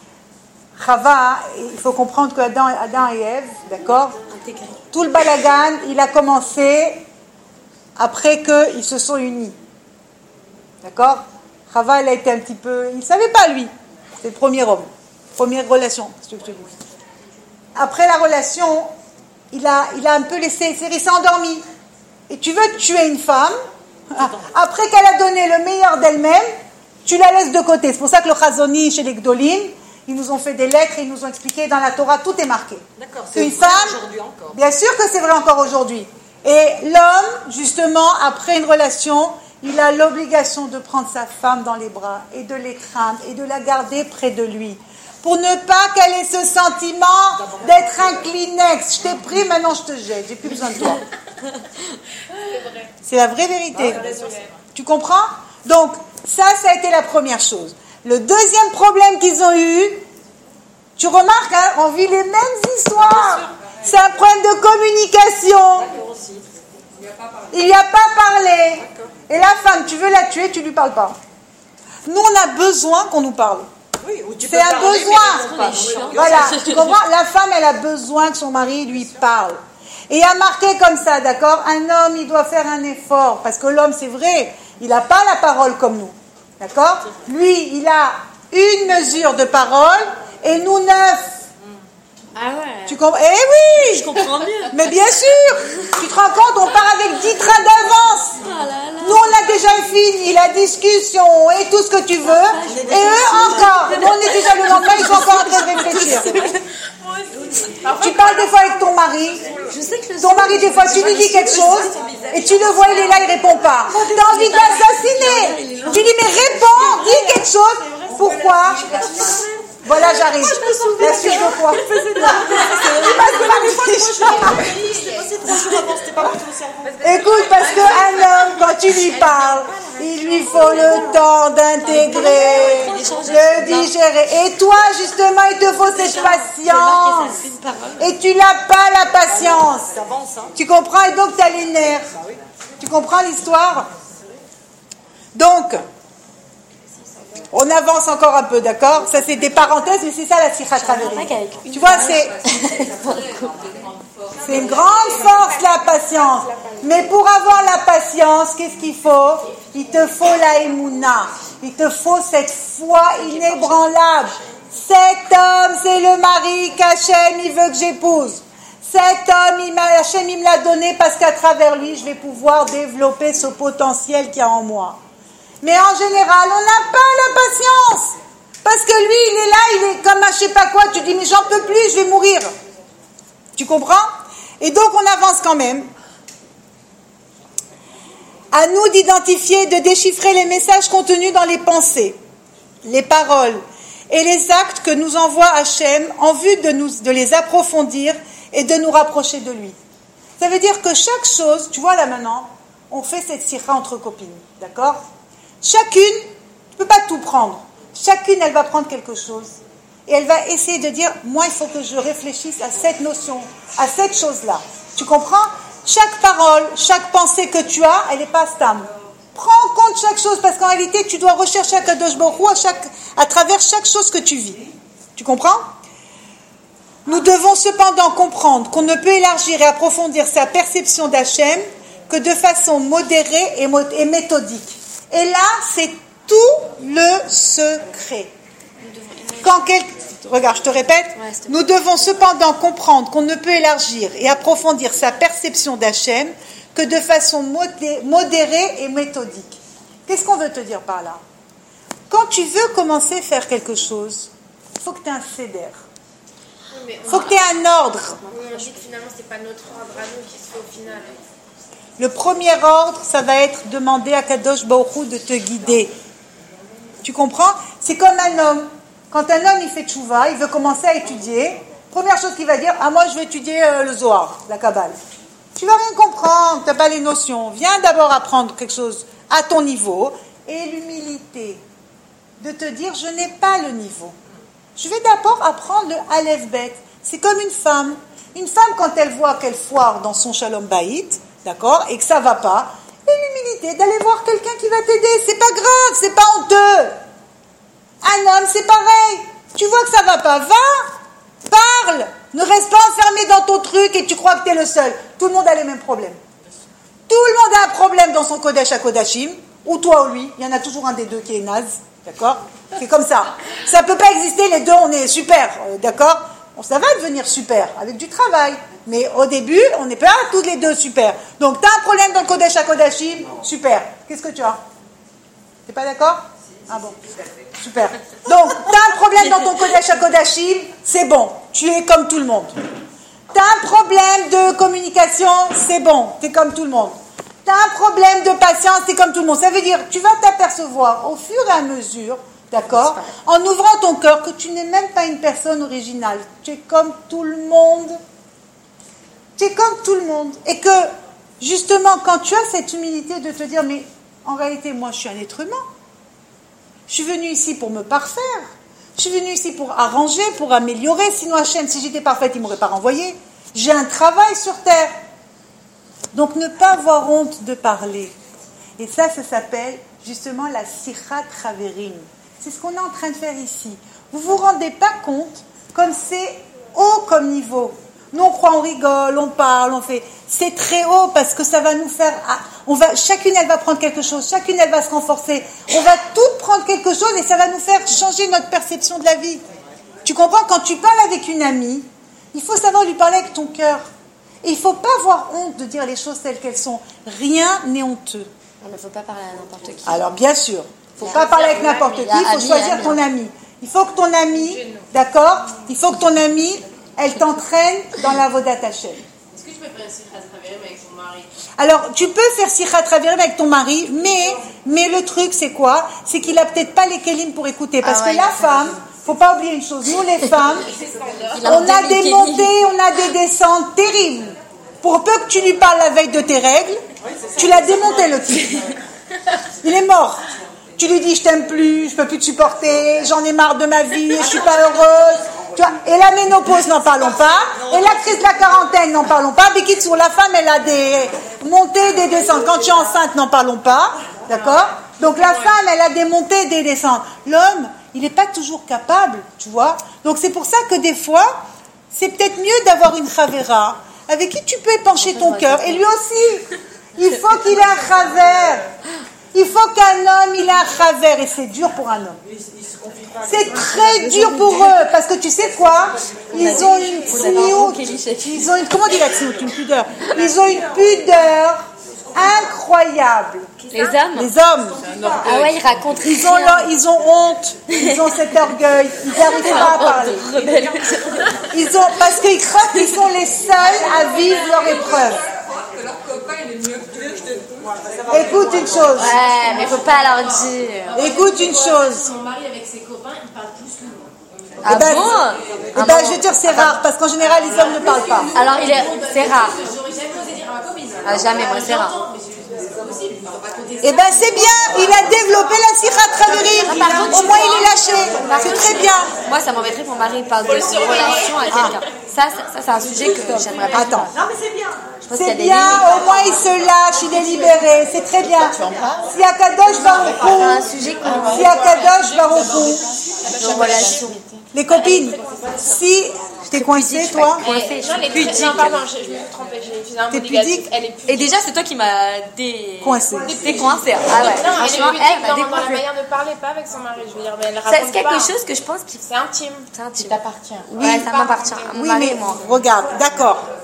Chava, il faut comprendre que Adam, Adam et Ève, d'accord, tout le balagan, il a commencé après qu'ils se sont unis. D'accord? Chava, elle a été un petit peu... Il ne savait pas, lui. C'est le premier homme. Première relation, si tu veux que je te dise. Après la relation, il a, il a un peu laissé... Il s'est endormi. Et tu veux tuer une femme, après qu'elle a donné le meilleur d'elle-même, tu la laisses de côté. C'est pour ça que le Chazoni, chez les Gdolim, ils nous ont fait des lettres, ils nous ont expliqué dans la Torah, tout est marqué. D'accord, c'est Une vrai femme, aujourd'hui encore. bien sûr que c'est vrai encore aujourd'hui. Et l'homme, justement, après une relation, il a l'obligation de prendre sa femme dans les bras et de l'étreindre et de la garder près de lui. Pour ne pas qu'elle ait ce sentiment d'être un Kleenex. Je t'ai pris, maintenant je te jette, j'ai plus besoin de toi. C'est la vraie vérité. Tu comprends? Donc, ça, ça a été la première chose. Le deuxième problème qu'ils ont eu, tu remarques, hein, on vit les mêmes histoires. C'est un problème de communication. Il n'y a pas parlé. Et la femme, tu veux la tuer, tu ne lui parles pas. Nous, on a besoin qu'on nous parle. Oui, ou tu C'est peux un parler, besoin. mais Voilà, tu comprends? La femme, elle a besoin que son mari lui parle. Et il y a marqué comme ça, d'accord? Un homme, il doit faire un effort. Parce que l'homme, c'est vrai, il n'a pas la parole comme nous. D'accord? Lui, il a une mesure de parole et nous neuf. Ah ouais. Tu comprends? Eh oui! Je comprends mieux. Mais bien sûr! Tu te rends compte, on part avec dix trains d'avance. Oh là là. Nous, on a déjà fini la discussion et tout ce que tu veux. Et eux encore. Nous, on est déjà le lendemain, ils sont encore en train de réfléchir. Tu parles des fois avec ton mari. Je sais que le Ton mari, des fois, tu lui dis quelque chose et tu le vois, il est là, il répond pas. T'as envie de l'assassiner. Tu dis, mais réponds, dis quelque chose. Pourquoi? Voilà, j'arrive. La suite de quoi? Écoute, parce qu'un homme, quand tu lui parles, il lui faut le temps d'intégrer, de digérer. Et toi, justement, il te faut cette patience. Et tu n'as pas la patience. Tu comprends? Et donc, tu as les nerfs. Tu comprends l'histoire? Donc, on avance encore un peu, d'accord? Ça, c'est des parenthèses, mais c'est ça la sikha traversée. Tu vois, c'est... c'est une grande force, la patience. Mais pour avoir la patience, qu'est-ce qu'il faut? Il te faut la émouna. Il te faut cette foi inébranlable. Cet homme, c'est le mari qu'Hachem, il veut que j'épouse. Cet homme, il m'a, Hachem, il me l'a donné parce qu'à travers lui, je vais pouvoir développer ce potentiel qu'il y a en moi. Mais en général, on n'a pas la patience. Parce que lui, il est là, il est comme un je sais pas quoi. Tu dis, mais j'en peux plus, je vais mourir. Tu comprends? Et donc, on avance quand même. À nous d'identifier, de déchiffrer les messages contenus dans les pensées, les paroles et les actes que nous envoie Hachem en vue de, nous, de les approfondir et de nous rapprocher de lui. Ça veut dire que chaque chose, tu vois là maintenant, on fait cette sikha entre copines, d'accord? Chacune, tu ne peux pas tout prendre. Chacune, elle va prendre quelque chose. Et elle va essayer de dire, moi, il faut que je réfléchisse à cette notion, à cette chose-là. Tu comprends? Chaque parole, chaque pensée que tu as, elle n'est pas stable. Prends en compte chaque chose, parce qu'en réalité, tu dois rechercher à Kadosh Baruch Hu à, chaque, à travers chaque chose que tu vis. Tu comprends? Nous devons cependant comprendre qu'on ne peut élargir et approfondir sa perception d'Hachem que de façon modérée et, mo- et méthodique. Et là, c'est tout le secret. Quand quel... Regarde, je te répète. Nous devons cependant comprendre qu'on ne peut élargir et approfondir sa perception d'Hachem que de façon modé- modérée et méthodique. Qu'est-ce qu'on veut te dire par là? Quand tu veux commencer à faire quelque chose, Il faut que tu aies un céder. Oui, mais Il on, faut que tu aies un ordre. oui, on dit que finalement, c'est pas notre ordre à nous qui se fait au final. Le premier ordre, ça va être demander à Kadosh Baruch Hu de te guider. Tu comprends? C'est comme un homme. Quand un homme il fait tchouva, il veut commencer à étudier. Première chose qu'il va dire, ah moi je veux étudier euh, le Zohar, la Kabbale. Tu vas rien comprendre, tu n'as pas les notions. Viens d'abord apprendre quelque chose à ton niveau. Et l'humilité de te dire, je n'ai pas le niveau. Je vais d'abord apprendre le Aleph Bet. C'est comme une femme. Une femme, quand elle voit qu'elle foire dans son Shalom Bayit, d'accord, et que ça ne va pas, et l'humilité d'aller voir quelqu'un qui va t'aider. C'est pas grave, c'est pas honteux. Un homme, c'est pareil. Tu vois que ça ne va pas, va, parle. Ne reste pas enfermé dans ton truc et tu crois que tu es le seul. Tout le monde a les mêmes problèmes. Tout le monde a un problème dans son Kodesh à Kodashim, ou toi ou lui. Il y en a toujours un des deux qui est naze, d'accord? C'est comme ça. Ça ne peut pas exister, les deux, on est super, euh, d'accord? Bon, ça va devenir super, avec du travail. Mais au début, on n'est pas tous les deux super. Donc, tu as un problème dans le Kodesh à Kodashim, super. Qu'est-ce que tu as? T'es pas d'accord? Ah bon, super. Donc, tu as un problème dans ton Kodesh à Kodashim, c'est bon, tu es comme tout le monde. Tu as un problème de communication, c'est bon, tu es comme tout le monde. Tu as un problème de patience, tu es comme tout le monde. Ça veut dire, tu vas t'apercevoir au fur et à mesure, d'accord, en ouvrant ton cœur, que tu n'es même pas une personne originale. Tu es comme tout le monde. Tu es comme tout le monde. Et que, justement, quand tu as cette humilité de te dire, mais en réalité, moi, je suis un être humain. Je suis venue ici pour me parfaire. Je suis venue ici pour arranger, pour améliorer. Sinon, Hachem, si j'étais parfaite, il ne m'aurait pas renvoyée. J'ai un travail sur terre. Donc, ne pas avoir honte de parler. Et ça, ça s'appelle justement la Sichat Chaverim. C'est ce qu'on est en train de faire ici. Vous ne vous rendez pas compte comme c'est haut comme niveau. Nous, on croit, on rigole, on parle, on fait... C'est très haut parce que ça va nous faire... On va, chacune, elle va prendre quelque chose. Chacune, elle va se renforcer. On va toutes prendre quelque chose et ça va nous faire changer notre perception de la vie. Tu comprends? Quand tu parles avec une amie, il faut savoir lui parler avec ton cœur. Et il ne faut pas avoir honte de dire les choses telles qu'elles sont. Rien n'est honteux. Il ne faut pas parler à n'importe qui. Alors, bien sûr, il ne faut pas parler avec n'importe qui, il faut choisir ton ami. Il faut que ton ami, d'accord? Il faut que ton ami, elle t'entraîne dans la Vodat Hashem. Est-ce que tu peux faire un Sichat Chaverim avec ton mari? Alors, tu peux faire Sichat Chaverim avec ton mari, mais, mais le truc, c'est quoi? C'est qu'il n'a peut-être pas les kélim pour écouter. Parce ah ouais, que la femme, il ne faut pas oublier une chose, nous les femmes, on a des montées, on a des descentes terribles. Pour peu que tu lui parles la veille de tes règles, tu l'as démonté le type. Il est mort. Tu lui dis, je t'aime plus, je peux plus te supporter, j'en ai marre de ma vie, je suis pas heureuse. Tu vois, et la ménopause, n'en parlons pas. Et la crise de la quarantaine, n'en parlons pas. Bikitsu, la femme, elle a des montées, des descentes. Quand tu es enceinte, n'en parlons pas. D'accord? Donc la femme, elle a des montées, des descentes. L'homme, il n'est pas toujours capable, tu vois. Donc c'est pour ça que des fois, c'est peut-être mieux d'avoir une chavera avec qui tu peux épancher ton cœur. Et lui aussi, il faut qu'il ait un chaver. Il faut qu'un homme, il ait un chaver. Et c'est dur pour un homme. C'est très dur pour eux. Parce que tu sais quoi? Ils ont une tsniout. Ils ont une, comment on dit la tsniout? Une pudeur. Ils ont une pudeur incroyable. Les hommes? Les hommes. Ah ouais, ils racontent Ils ont, leur- ils ont honte. Ils ont cet orgueil. Ils n'arrivent pas à parler. Ils ont, parce qu'ils croient qu'ils sont les seuls à vivre leur épreuve. Que leur copain il est mieux que eux. Écoute une chose. Ouais, mais faut pas leur dire. Écoute une chose. Son mari avec ses copains, il parle plus que nous. Ah Eh ben, bon? Eh Ah ben, bon. je veux dire, c'est rare, parce qu'en général, les hommes ne parlent pas. Alors, il est... c'est rare. J'aurais jamais osé dire à ma copine. Ah, jamais, moi, c'est rare. Mais je- c'est pas possible, il ne va pas compter ça. Eh ben, c'est bien. Il a développé la Sichat Chaverim. Ah, par contre, Au tu moins, vois, il est lâché. par C'est contre, très tu- bien. Moi, ça m'embêterait que mon mari parle de ses relations à quelqu'un. Ça, ça, ça, c'est un sujet que j'aimerais pas. Attends. Non, mais c'est bien. Je pense qu'il y C'est a des bien, limites. au moins il se lâche, il est libéré, c'est très bien. Si à Kadosh C'est Baruch un Hu, sujet qu'on... si à Kadosh Baruch Hu, Nos relations. les copines, si je t'ai coincé, toi, Coincée, je Non, suis elle est pudique. non, pardon, je, je me suis trompée, j'ai utilisé un T'es mot négatif. pudique Elle est pudique. Et déjà, c'est toi qui m'as dé... Coincée. décoincée. Ah ouais, Non, elle est franchement, pudique elle m'a dans, dans la décoincée. manière de parler, pas avec son mari, je veux dire, mais elle Ça, raconte C'est quelque pas. chose que je pense qui... C'est intime. C'est intime. t'appartient. Ouais, ça m'appartient. Mon oui, mari mais et moi. regarde, d'accord.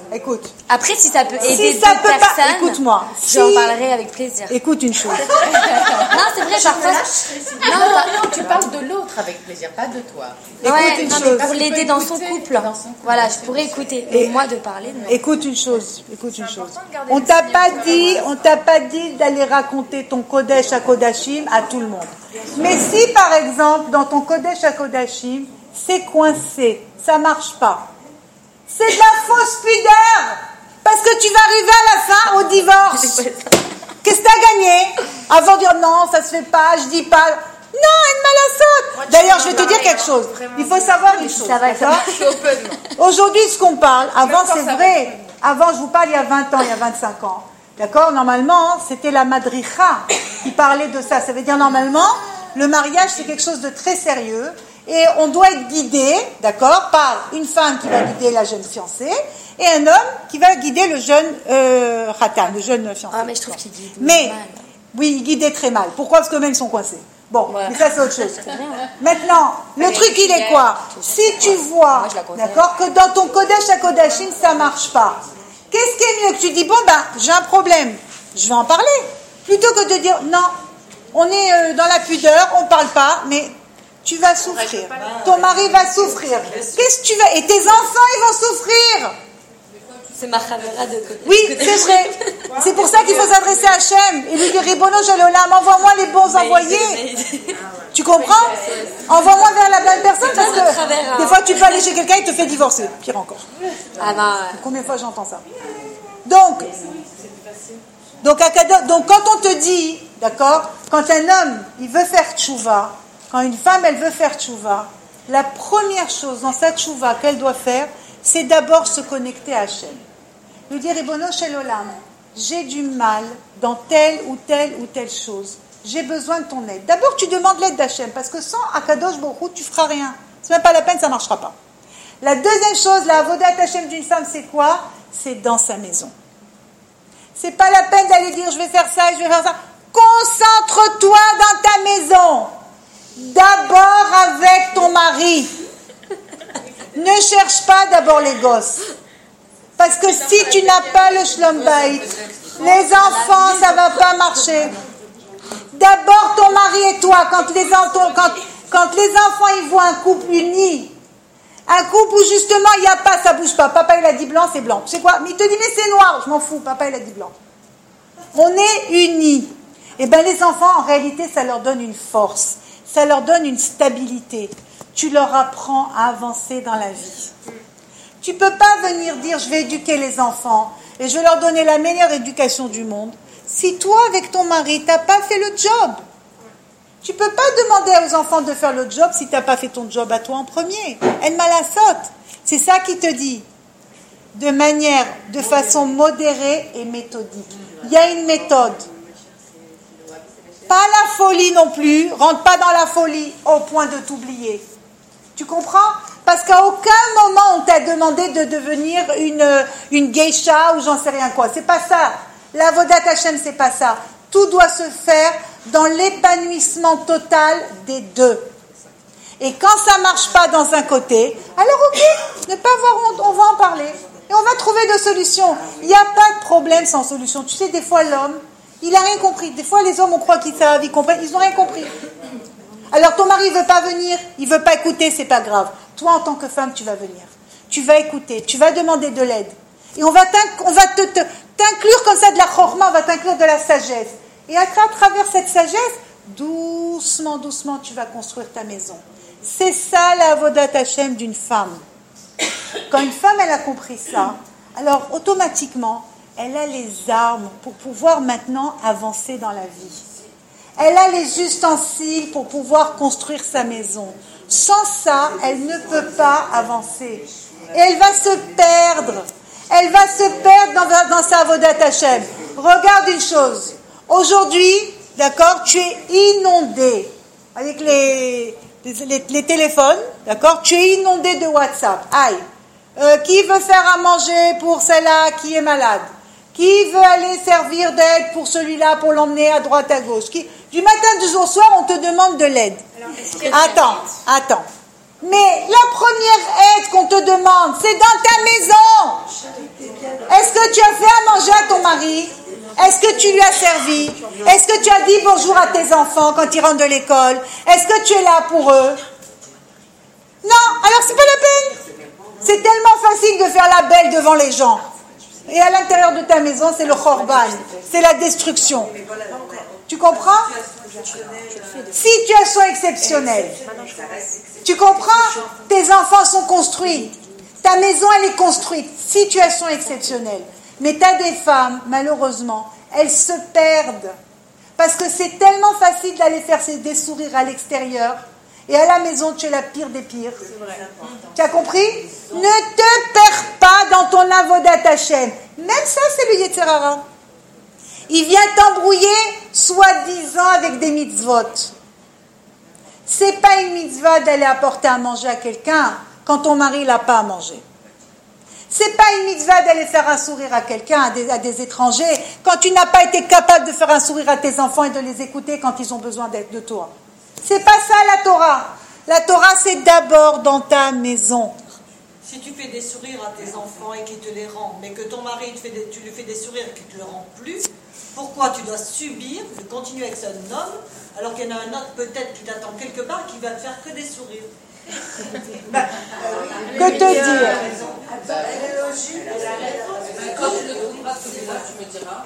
écoute. Après, si ça peut aider Si ça d'autres peut pas, personnes, écoute-moi. j'en Si- parlerai avec plaisir. Écoute une chose. Non, c'est vrai, parfois. Non, non, non, tu parles de l'autre avec plaisir, pas de toi. Ouais, une non, chose. mais pour l'aider dans son couple. Dans son couple. Voilà, je pourrais écouter. Et moi, de parler, non. Écoute une chose, écoute une C'est chose. important de garder On le t'a silence pas dans la dit, relation. on t'a pas dit d'aller raconter ton Kodesh à Kodashim à tout le monde. Mais si par exemple dans ton Kodesh à Kodashim, c'est coincé, ça marche pas. C'est de la fausse pudeur, parce que tu vas arriver à la fin au divorce. Qu'est-ce que t'as gagné? Avant de dire non, ça se fait pas, je dis pas. Non, elle m'a la saute. D'ailleurs, je vais te dire quelque chose. Il faut savoir une chose. Ça va, ça d'accord va. Aujourd'hui, ce qu'on parle, avant D'accord, c'est ça vrai, avant je vous parle il y a vingt ans, il y a vingt-cinq ans, d'accord? Normalement, c'était la madricha qui parlait de ça. Ça veut dire normalement, le mariage c'est quelque chose de très sérieux et on doit être guidé, d'accord, par une femme qui va guider la jeune fiancée et un homme qui va guider le jeune euh, khatan, le jeune fiancé. Ah, mais je trouve qu'il guide Mais, mal. oui, ils guidaient très mal. Pourquoi? Parce qu'eux-mêmes sont coincés. Bon, Ouais. mais ça c'est autre chose. C'est vrai, hein. Maintenant, le truc il est quoi? Si tu vois, Moi, je la conseille. d'accord, que dans ton Kodesh à Kodashim ça marche pas, qu'est-ce qui est mieux que tu dis, bon ben, j'ai un problème, je vais en parler, plutôt que de dire, non, on est euh, dans la pudeur, on parle pas, mais tu vas souffrir. Ton mari va souffrir. Qu'est-ce que tu vas... Et tes enfants, ils vont souffrir. C'est ma caméra de côté. Oui, c'est vrai. C'est pour ça qu'il faut s'adresser à Hachem et lui dire, Ribono Shel Olam, envoie-moi les bons envoyés. Tu comprends? Envoie-moi vers la bonne personne parce de travers, que hein. des fois tu peux aller chez quelqu'un et il te fait divorcer. Pire encore. Ah non, ouais. Combien de fois j'entends ça? Donc, donc, à Kado- donc quand on te dit, d'accord, quand un homme il veut faire tchouva, quand une femme elle veut faire tchouva, la première chose dans sa tchouva qu'elle doit faire, c'est d'abord se connecter à Hachem. Lui dire, Ribono Shel Olam, j'ai du mal dans telle ou telle ou telle chose. J'ai besoin de ton aide. D'abord, tu demandes l'aide d'Hachem, parce que sans Akadosh Baruch Hu, tu feras rien. C'est même pas la peine, ça marchera pas. La deuxième chose, la avodat Hachem d'une femme, c'est quoi? C'est dans sa maison. C'est pas la peine d'aller dire, je vais faire ça, je vais faire ça. Concentre-toi dans ta maison. D'abord avec ton mari. Ne cherche pas d'abord les gosses. Parce que si tu n'as pas le shlom bayit, les enfants, ça va pas marcher. D'abord ton mari et toi, quand les, quand, quand les enfants ils voient un couple uni, un couple où justement il n'y a pas, ça bouge pas. Papa il a dit blanc, c'est blanc. Tu sais quoi? Mais il te dit mais c'est noir. Je m'en fous. Papa il a dit blanc. On est unis. Et bien les enfants en réalité ça leur donne une force, ça leur donne une stabilité. Tu leur apprends à avancer dans la vie. Tu peux pas venir dire je vais éduquer les enfants et je vais leur donner la meilleure éducation du monde si toi avec ton mari t'as pas fait le job. Tu peux pas demander aux enfants de faire le job si t'as pas fait ton job à toi en premier. En malasot, c'est ça qui te dit. De manière, de façon modérée et méthodique. Il y a une méthode. Pas la folie non plus. Rentre pas dans la folie au point de t'oublier. Tu comprends? Parce qu'à aucun moment on t'a demandé de devenir une, une geisha ou j'en sais rien quoi. C'est pas ça. La Avodat Hashem, c'est pas ça. Tout doit se faire dans l'épanouissement total des deux. Et quand ça marche pas dans un côté, alors ok, ne pas avoir honte, on va en parler. Et on va trouver des solutions. Il n'y a pas de problème sans solution. Tu sais, des fois l'homme, il n'a rien compris. Des fois les hommes, on croit qu'ils savent, ils comprennent, ils n'ont rien compris. Alors ton mari ne veut pas venir, il ne veut pas écouter, c'est pas grave. Toi, en tant que femme, tu vas venir. Tu vas écouter, tu vas demander de l'aide. Et on va, on va te, te, t'inclure comme ça de la chorma, on va t'inclure de la sagesse. Et à, à travers cette sagesse, doucement, doucement, tu vas construire ta maison. C'est ça la avodat Hashem d'une femme. Quand une femme, elle a compris ça, alors automatiquement, elle a les armes pour pouvoir maintenant avancer dans la vie. Elle a les ustensiles pour pouvoir construire sa maison. Sans ça, elle ne peut pas avancer. Et elle va se perdre. Elle va se perdre dans, dans sa avodat Hashem. Regarde une chose. Aujourd'hui, d'accord, tu es inondé avec les, les, les, les téléphones, d'accord, tu es inondé de WhatsApp. Aïe. Euh, qui veut faire à manger pour celle-là qui est malade? Qui veut aller servir d'aide pour celui-là, pour l'emmener à droite, à gauche? Qui... Du matin au soir, on te demande de l'aide. Attends, attends. Mais la première aide qu'on te demande, c'est dans ta maison. Est-ce que tu as fait à manger à ton mari? Est-ce que tu lui as servi? Est-ce que tu as dit bonjour à tes enfants quand ils rentrent de l'école? Est-ce que tu es là pour eux? Non, alors c'est pas la peine. C'est tellement facile de faire la belle devant les gens. Et à l'intérieur de ta maison, c'est le khorban, c'est la destruction. Tu comprends? Situation exceptionnelle. Tu comprends? Tes enfants sont construits. Ta maison, elle est construite. Situation exceptionnelle. Mais tu as des femmes, malheureusement, elles se perdent. Parce que c'est tellement facile d'aller faire des sourires à l'extérieur. Et à la maison, tu es la pire des pires. Tu as compris? Ne te perds pas dans ton avodat Hashem. Même ça, c'est le Yetzer Hara. Il vient t'embrouiller, soi-disant, avec des mitzvot. C'est pas une mitzvah d'aller apporter à manger à quelqu'un quand ton mari l'a pas à manger. C'est pas une mitzvah d'aller faire un sourire à quelqu'un, à des, à des étrangers, quand tu n'as pas été capable de faire un sourire à tes enfants et de les écouter quand ils ont besoin d'être de toi. C'est pas ça la Torah. La Torah, c'est d'abord dans ta maison. Si tu fais des sourires à tes enfants et qu'il te les rend, mais que ton mari, te fait des, tu lui fais des sourires et qu'il ne te le rend plus, pourquoi tu dois subir de continuer avec un homme alors qu'il y en a un autre peut-être qui t'attend quelque part qui va te faire que des sourires? Que te dire? Quand tu ne trouveras celui-là, tu me diras.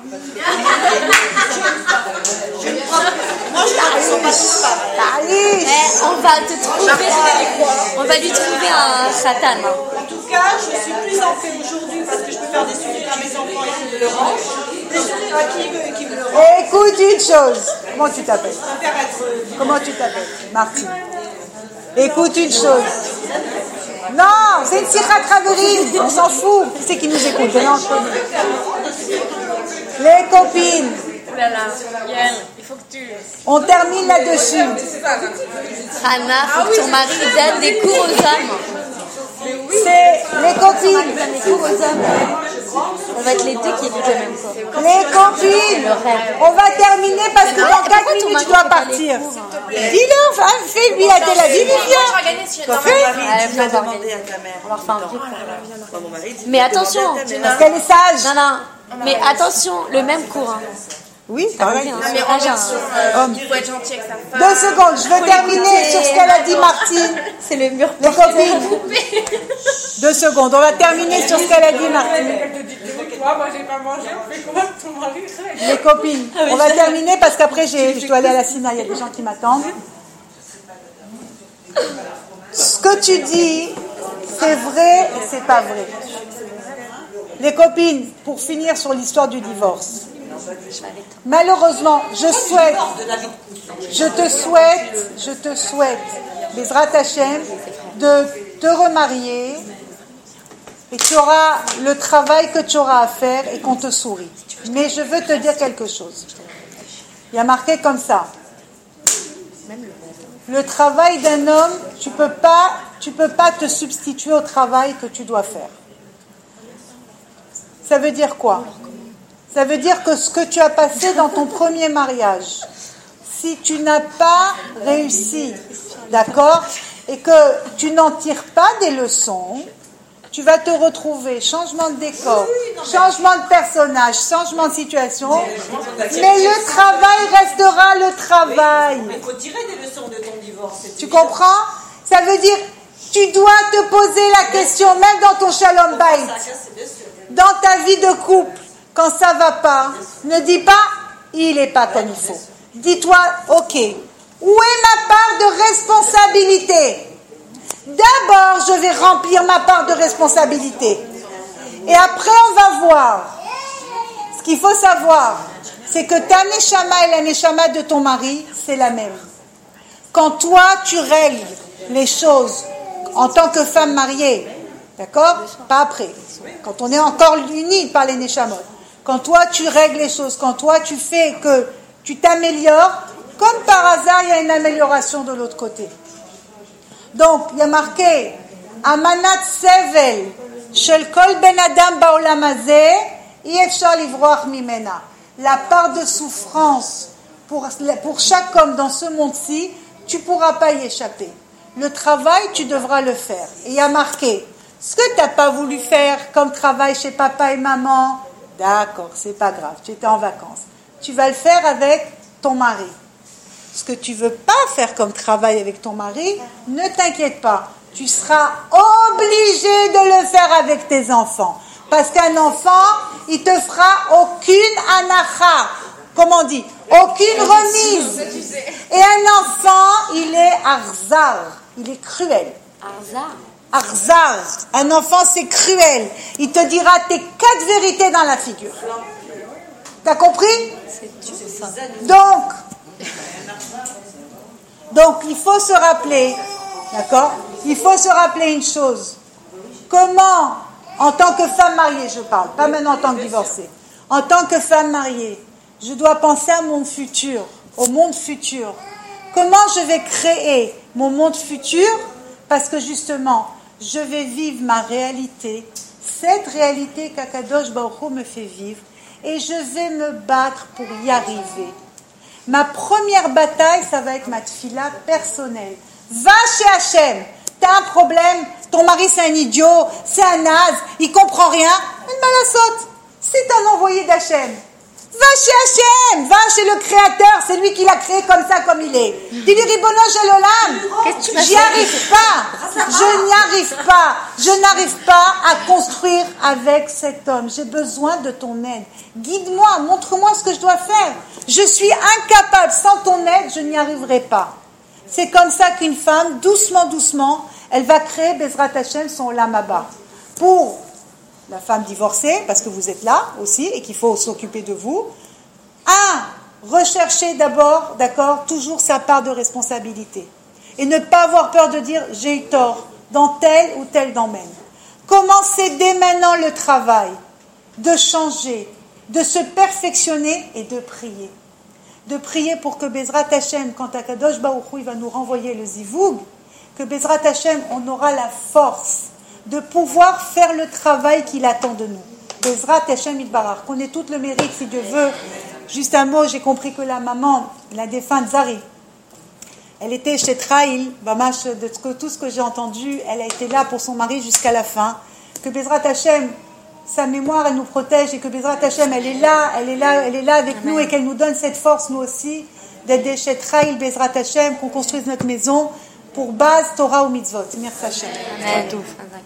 Moi, je la ressens pas tous pareil. Eh, on va te trouver, on va lui trouver un satan. En tout cas, je suis plus en paix aujourd'hui parce que je peux faire des sourires à mes enfants et qu'ils me le rendent. Des sourires à qui veut et qui me le rendent. Écoute une chose. Comment tu t'appelles? Je préfère être... Comment tu t'appelles? Martine. Écoute une chose. Non, c'est une sikhat chaverim. On s'en fout. Qui c'est qui nous écoute? Non, je connais. Les copines. Oh là là, Yael, il faut que tu... On termine là-dessus. Hannah, faut que ton mari donne des cours aux hommes. C'est les copines. Donne des cours aux hommes. On va être les deux qui écoutent le même cours. Les copines. On va terminer parce que dans quatre minutes, tu dois partir. Dis-leur, enfin, fais-lui à Tel Aviv, viens. Toi, Fais. Ah, viens, on va organiser. à ta mère. On leur fait un vrai cours. Moi, mon mari dit, Mais attention, Parce qu'elle est sage. non, non, mais attention, le même cours. Hein. Oui, Ah, pareil. oui, hein. Mais Ah, en j'ai un- version, euh, il faut être gentil avec sa femme. Deux secondes, je veux terminer sur ce qu'elle a dit Martine. C'est le mur. Les copines. Deux secondes, on va terminer sur ce qu'elle a dit Martine. Toi, moi, j'ai pas mangé. On fait comment ton mari? Les copines, on va terminer parce qu'après j'ai- je dois aller à la Sina, il y a des gens qui m'attendent. Ce que tu dis, c'est vrai et c'est pas vrai. Les copines, pour finir sur l'histoire du divorce. Malheureusement, je souhaite, je te souhaite, je te souhaite, Bezrat Hashem, de te remarier et tu auras le travail que tu auras à faire et qu'on te sourit. Mais je veux te dire quelque chose. Il y a marqué comme ça. Le travail d'un homme, tu peux pas, tu peux pas te substituer au travail que tu dois faire. Ça veut dire quoi? Ça veut dire que ce que tu as passé dans ton premier mariage, si tu n'as pas réussi, d'accord, et que tu n'en tires pas des leçons, tu vas te retrouver, changement de décor, changement de personnage, changement de situation, mais le travail restera le travail. Mais il faut tirer des leçons de ton divorce. Tu comprends? Ça veut dire, tu dois te poser la question, même dans ton shalom bayit, dans ta vie de couple, quand ça va pas, ne dis pas, il est pas comme il faut. Dis-toi, ok, où est ma part de responsabilité? D'abord, je vais remplir ma part de responsabilité. Et après, on va voir. Ce qu'il faut savoir, c'est que ta neshama et la neshama de ton mari, c'est la même. Quand toi, tu règles les choses en tant que femme mariée, d'accord? Pas après. Quand on est encore unis par les neshamot. Quand toi, tu règles les choses, quand toi, tu fais que tu t'améliores, comme par hasard, il y a une amélioration de l'autre côté. Donc, il y a marqué Amanat Sevel Shel Kol Ben Adam Baolam Hazeh Hi Efshar Livroach Mimena. La part de souffrance pour, pour chaque homme dans ce monde-ci, tu ne pourras pas y échapper. le travail, tu devras le faire. Et il y a marqué, ce que tu n'as pas voulu faire comme travail chez papa et maman, d'accord, c'est pas grave, tu étais en vacances. Tu vas le faire avec ton mari. Ce que tu ne veux pas faire comme travail avec ton mari, ne t'inquiète pas. Tu seras obligé de le faire avec tes enfants. Parce qu'un enfant, il te fera aucune anacha. Comment on dit? Aucune remise. Et un enfant, il est arzar. Il est cruel. Arzar. Arzar. Un enfant, c'est cruel. Il te dira tes quatre vérités dans la figure. T'as compris? Donc, donc, il faut se rappeler, d'accord? Il faut se rappeler une chose. Comment, en tant que femme mariée, je parle, pas maintenant en tant que divorcée, en tant que femme mariée, je dois penser à mon futur, au monde futur. Comment je vais créer mon monde futur? Parce que justement, je vais vivre ma réalité, cette réalité qu'Akadosh Baruch Hu me fait vivre, et je vais me battre pour y arriver. Ma première bataille, ça va être ma tfila personnelle. Va chez Hachem. T'as un problème, ton mari c'est un idiot, c'est un naze, il comprend rien. Une malassote. C'est un envoyé d'Hachem. Va chez Hachem, va chez le Créateur, c'est lui qui l'a créé comme ça, comme il est. Dis-lui, Ribono Shel Olam, j'y arrive pas, je n'y arrive pas, je n'arrive pas à construire avec cet homme. J'ai besoin de ton aide. Guide-moi, montre-moi ce que je dois faire. Je suis incapable, sans ton aide, je n'y arriverai pas. C'est comme ça qu'une femme, doucement, doucement, elle va créer Bezrat Hashem son Olam Haba. Pour la femme divorcée, parce que vous êtes là aussi et qu'il faut s'occuper de vous. Un, rechercher d'abord, d'accord, toujours sa part de responsabilité. Et ne pas avoir peur de dire j'ai eu tort dans tel ou tel domaine. Commencez dès maintenant le travail de changer, de se perfectionner et de prier. De prier pour que Bezrat Hashem, quand Akadosh Baruch Hu va nous renvoyer le zivoug, que Bezrat Hashem, on aura la force de pouvoir faire le travail qu'il attend de nous. Bezrat Hashem Yitbarach, qu'on ait tout le mérite, si Dieu veut. Juste un mot, j'ai compris que la maman, la défunte Zari, elle était chez Trail, Bamash, de tout ce que j'ai entendu, elle a été là pour son mari jusqu'à la fin. Que Bezrat Hashem, sa mémoire, elle nous protège, et que Bezrat Hashem, elle est là, elle est là, elle est là avec Amen. Nous, et qu'elle nous donne cette force, nous aussi, d'être des chez Trail, Bezrat Hashem, qu'on construise notre maison pour base Torah ou Mitzvot. Merci Hashem. Amen.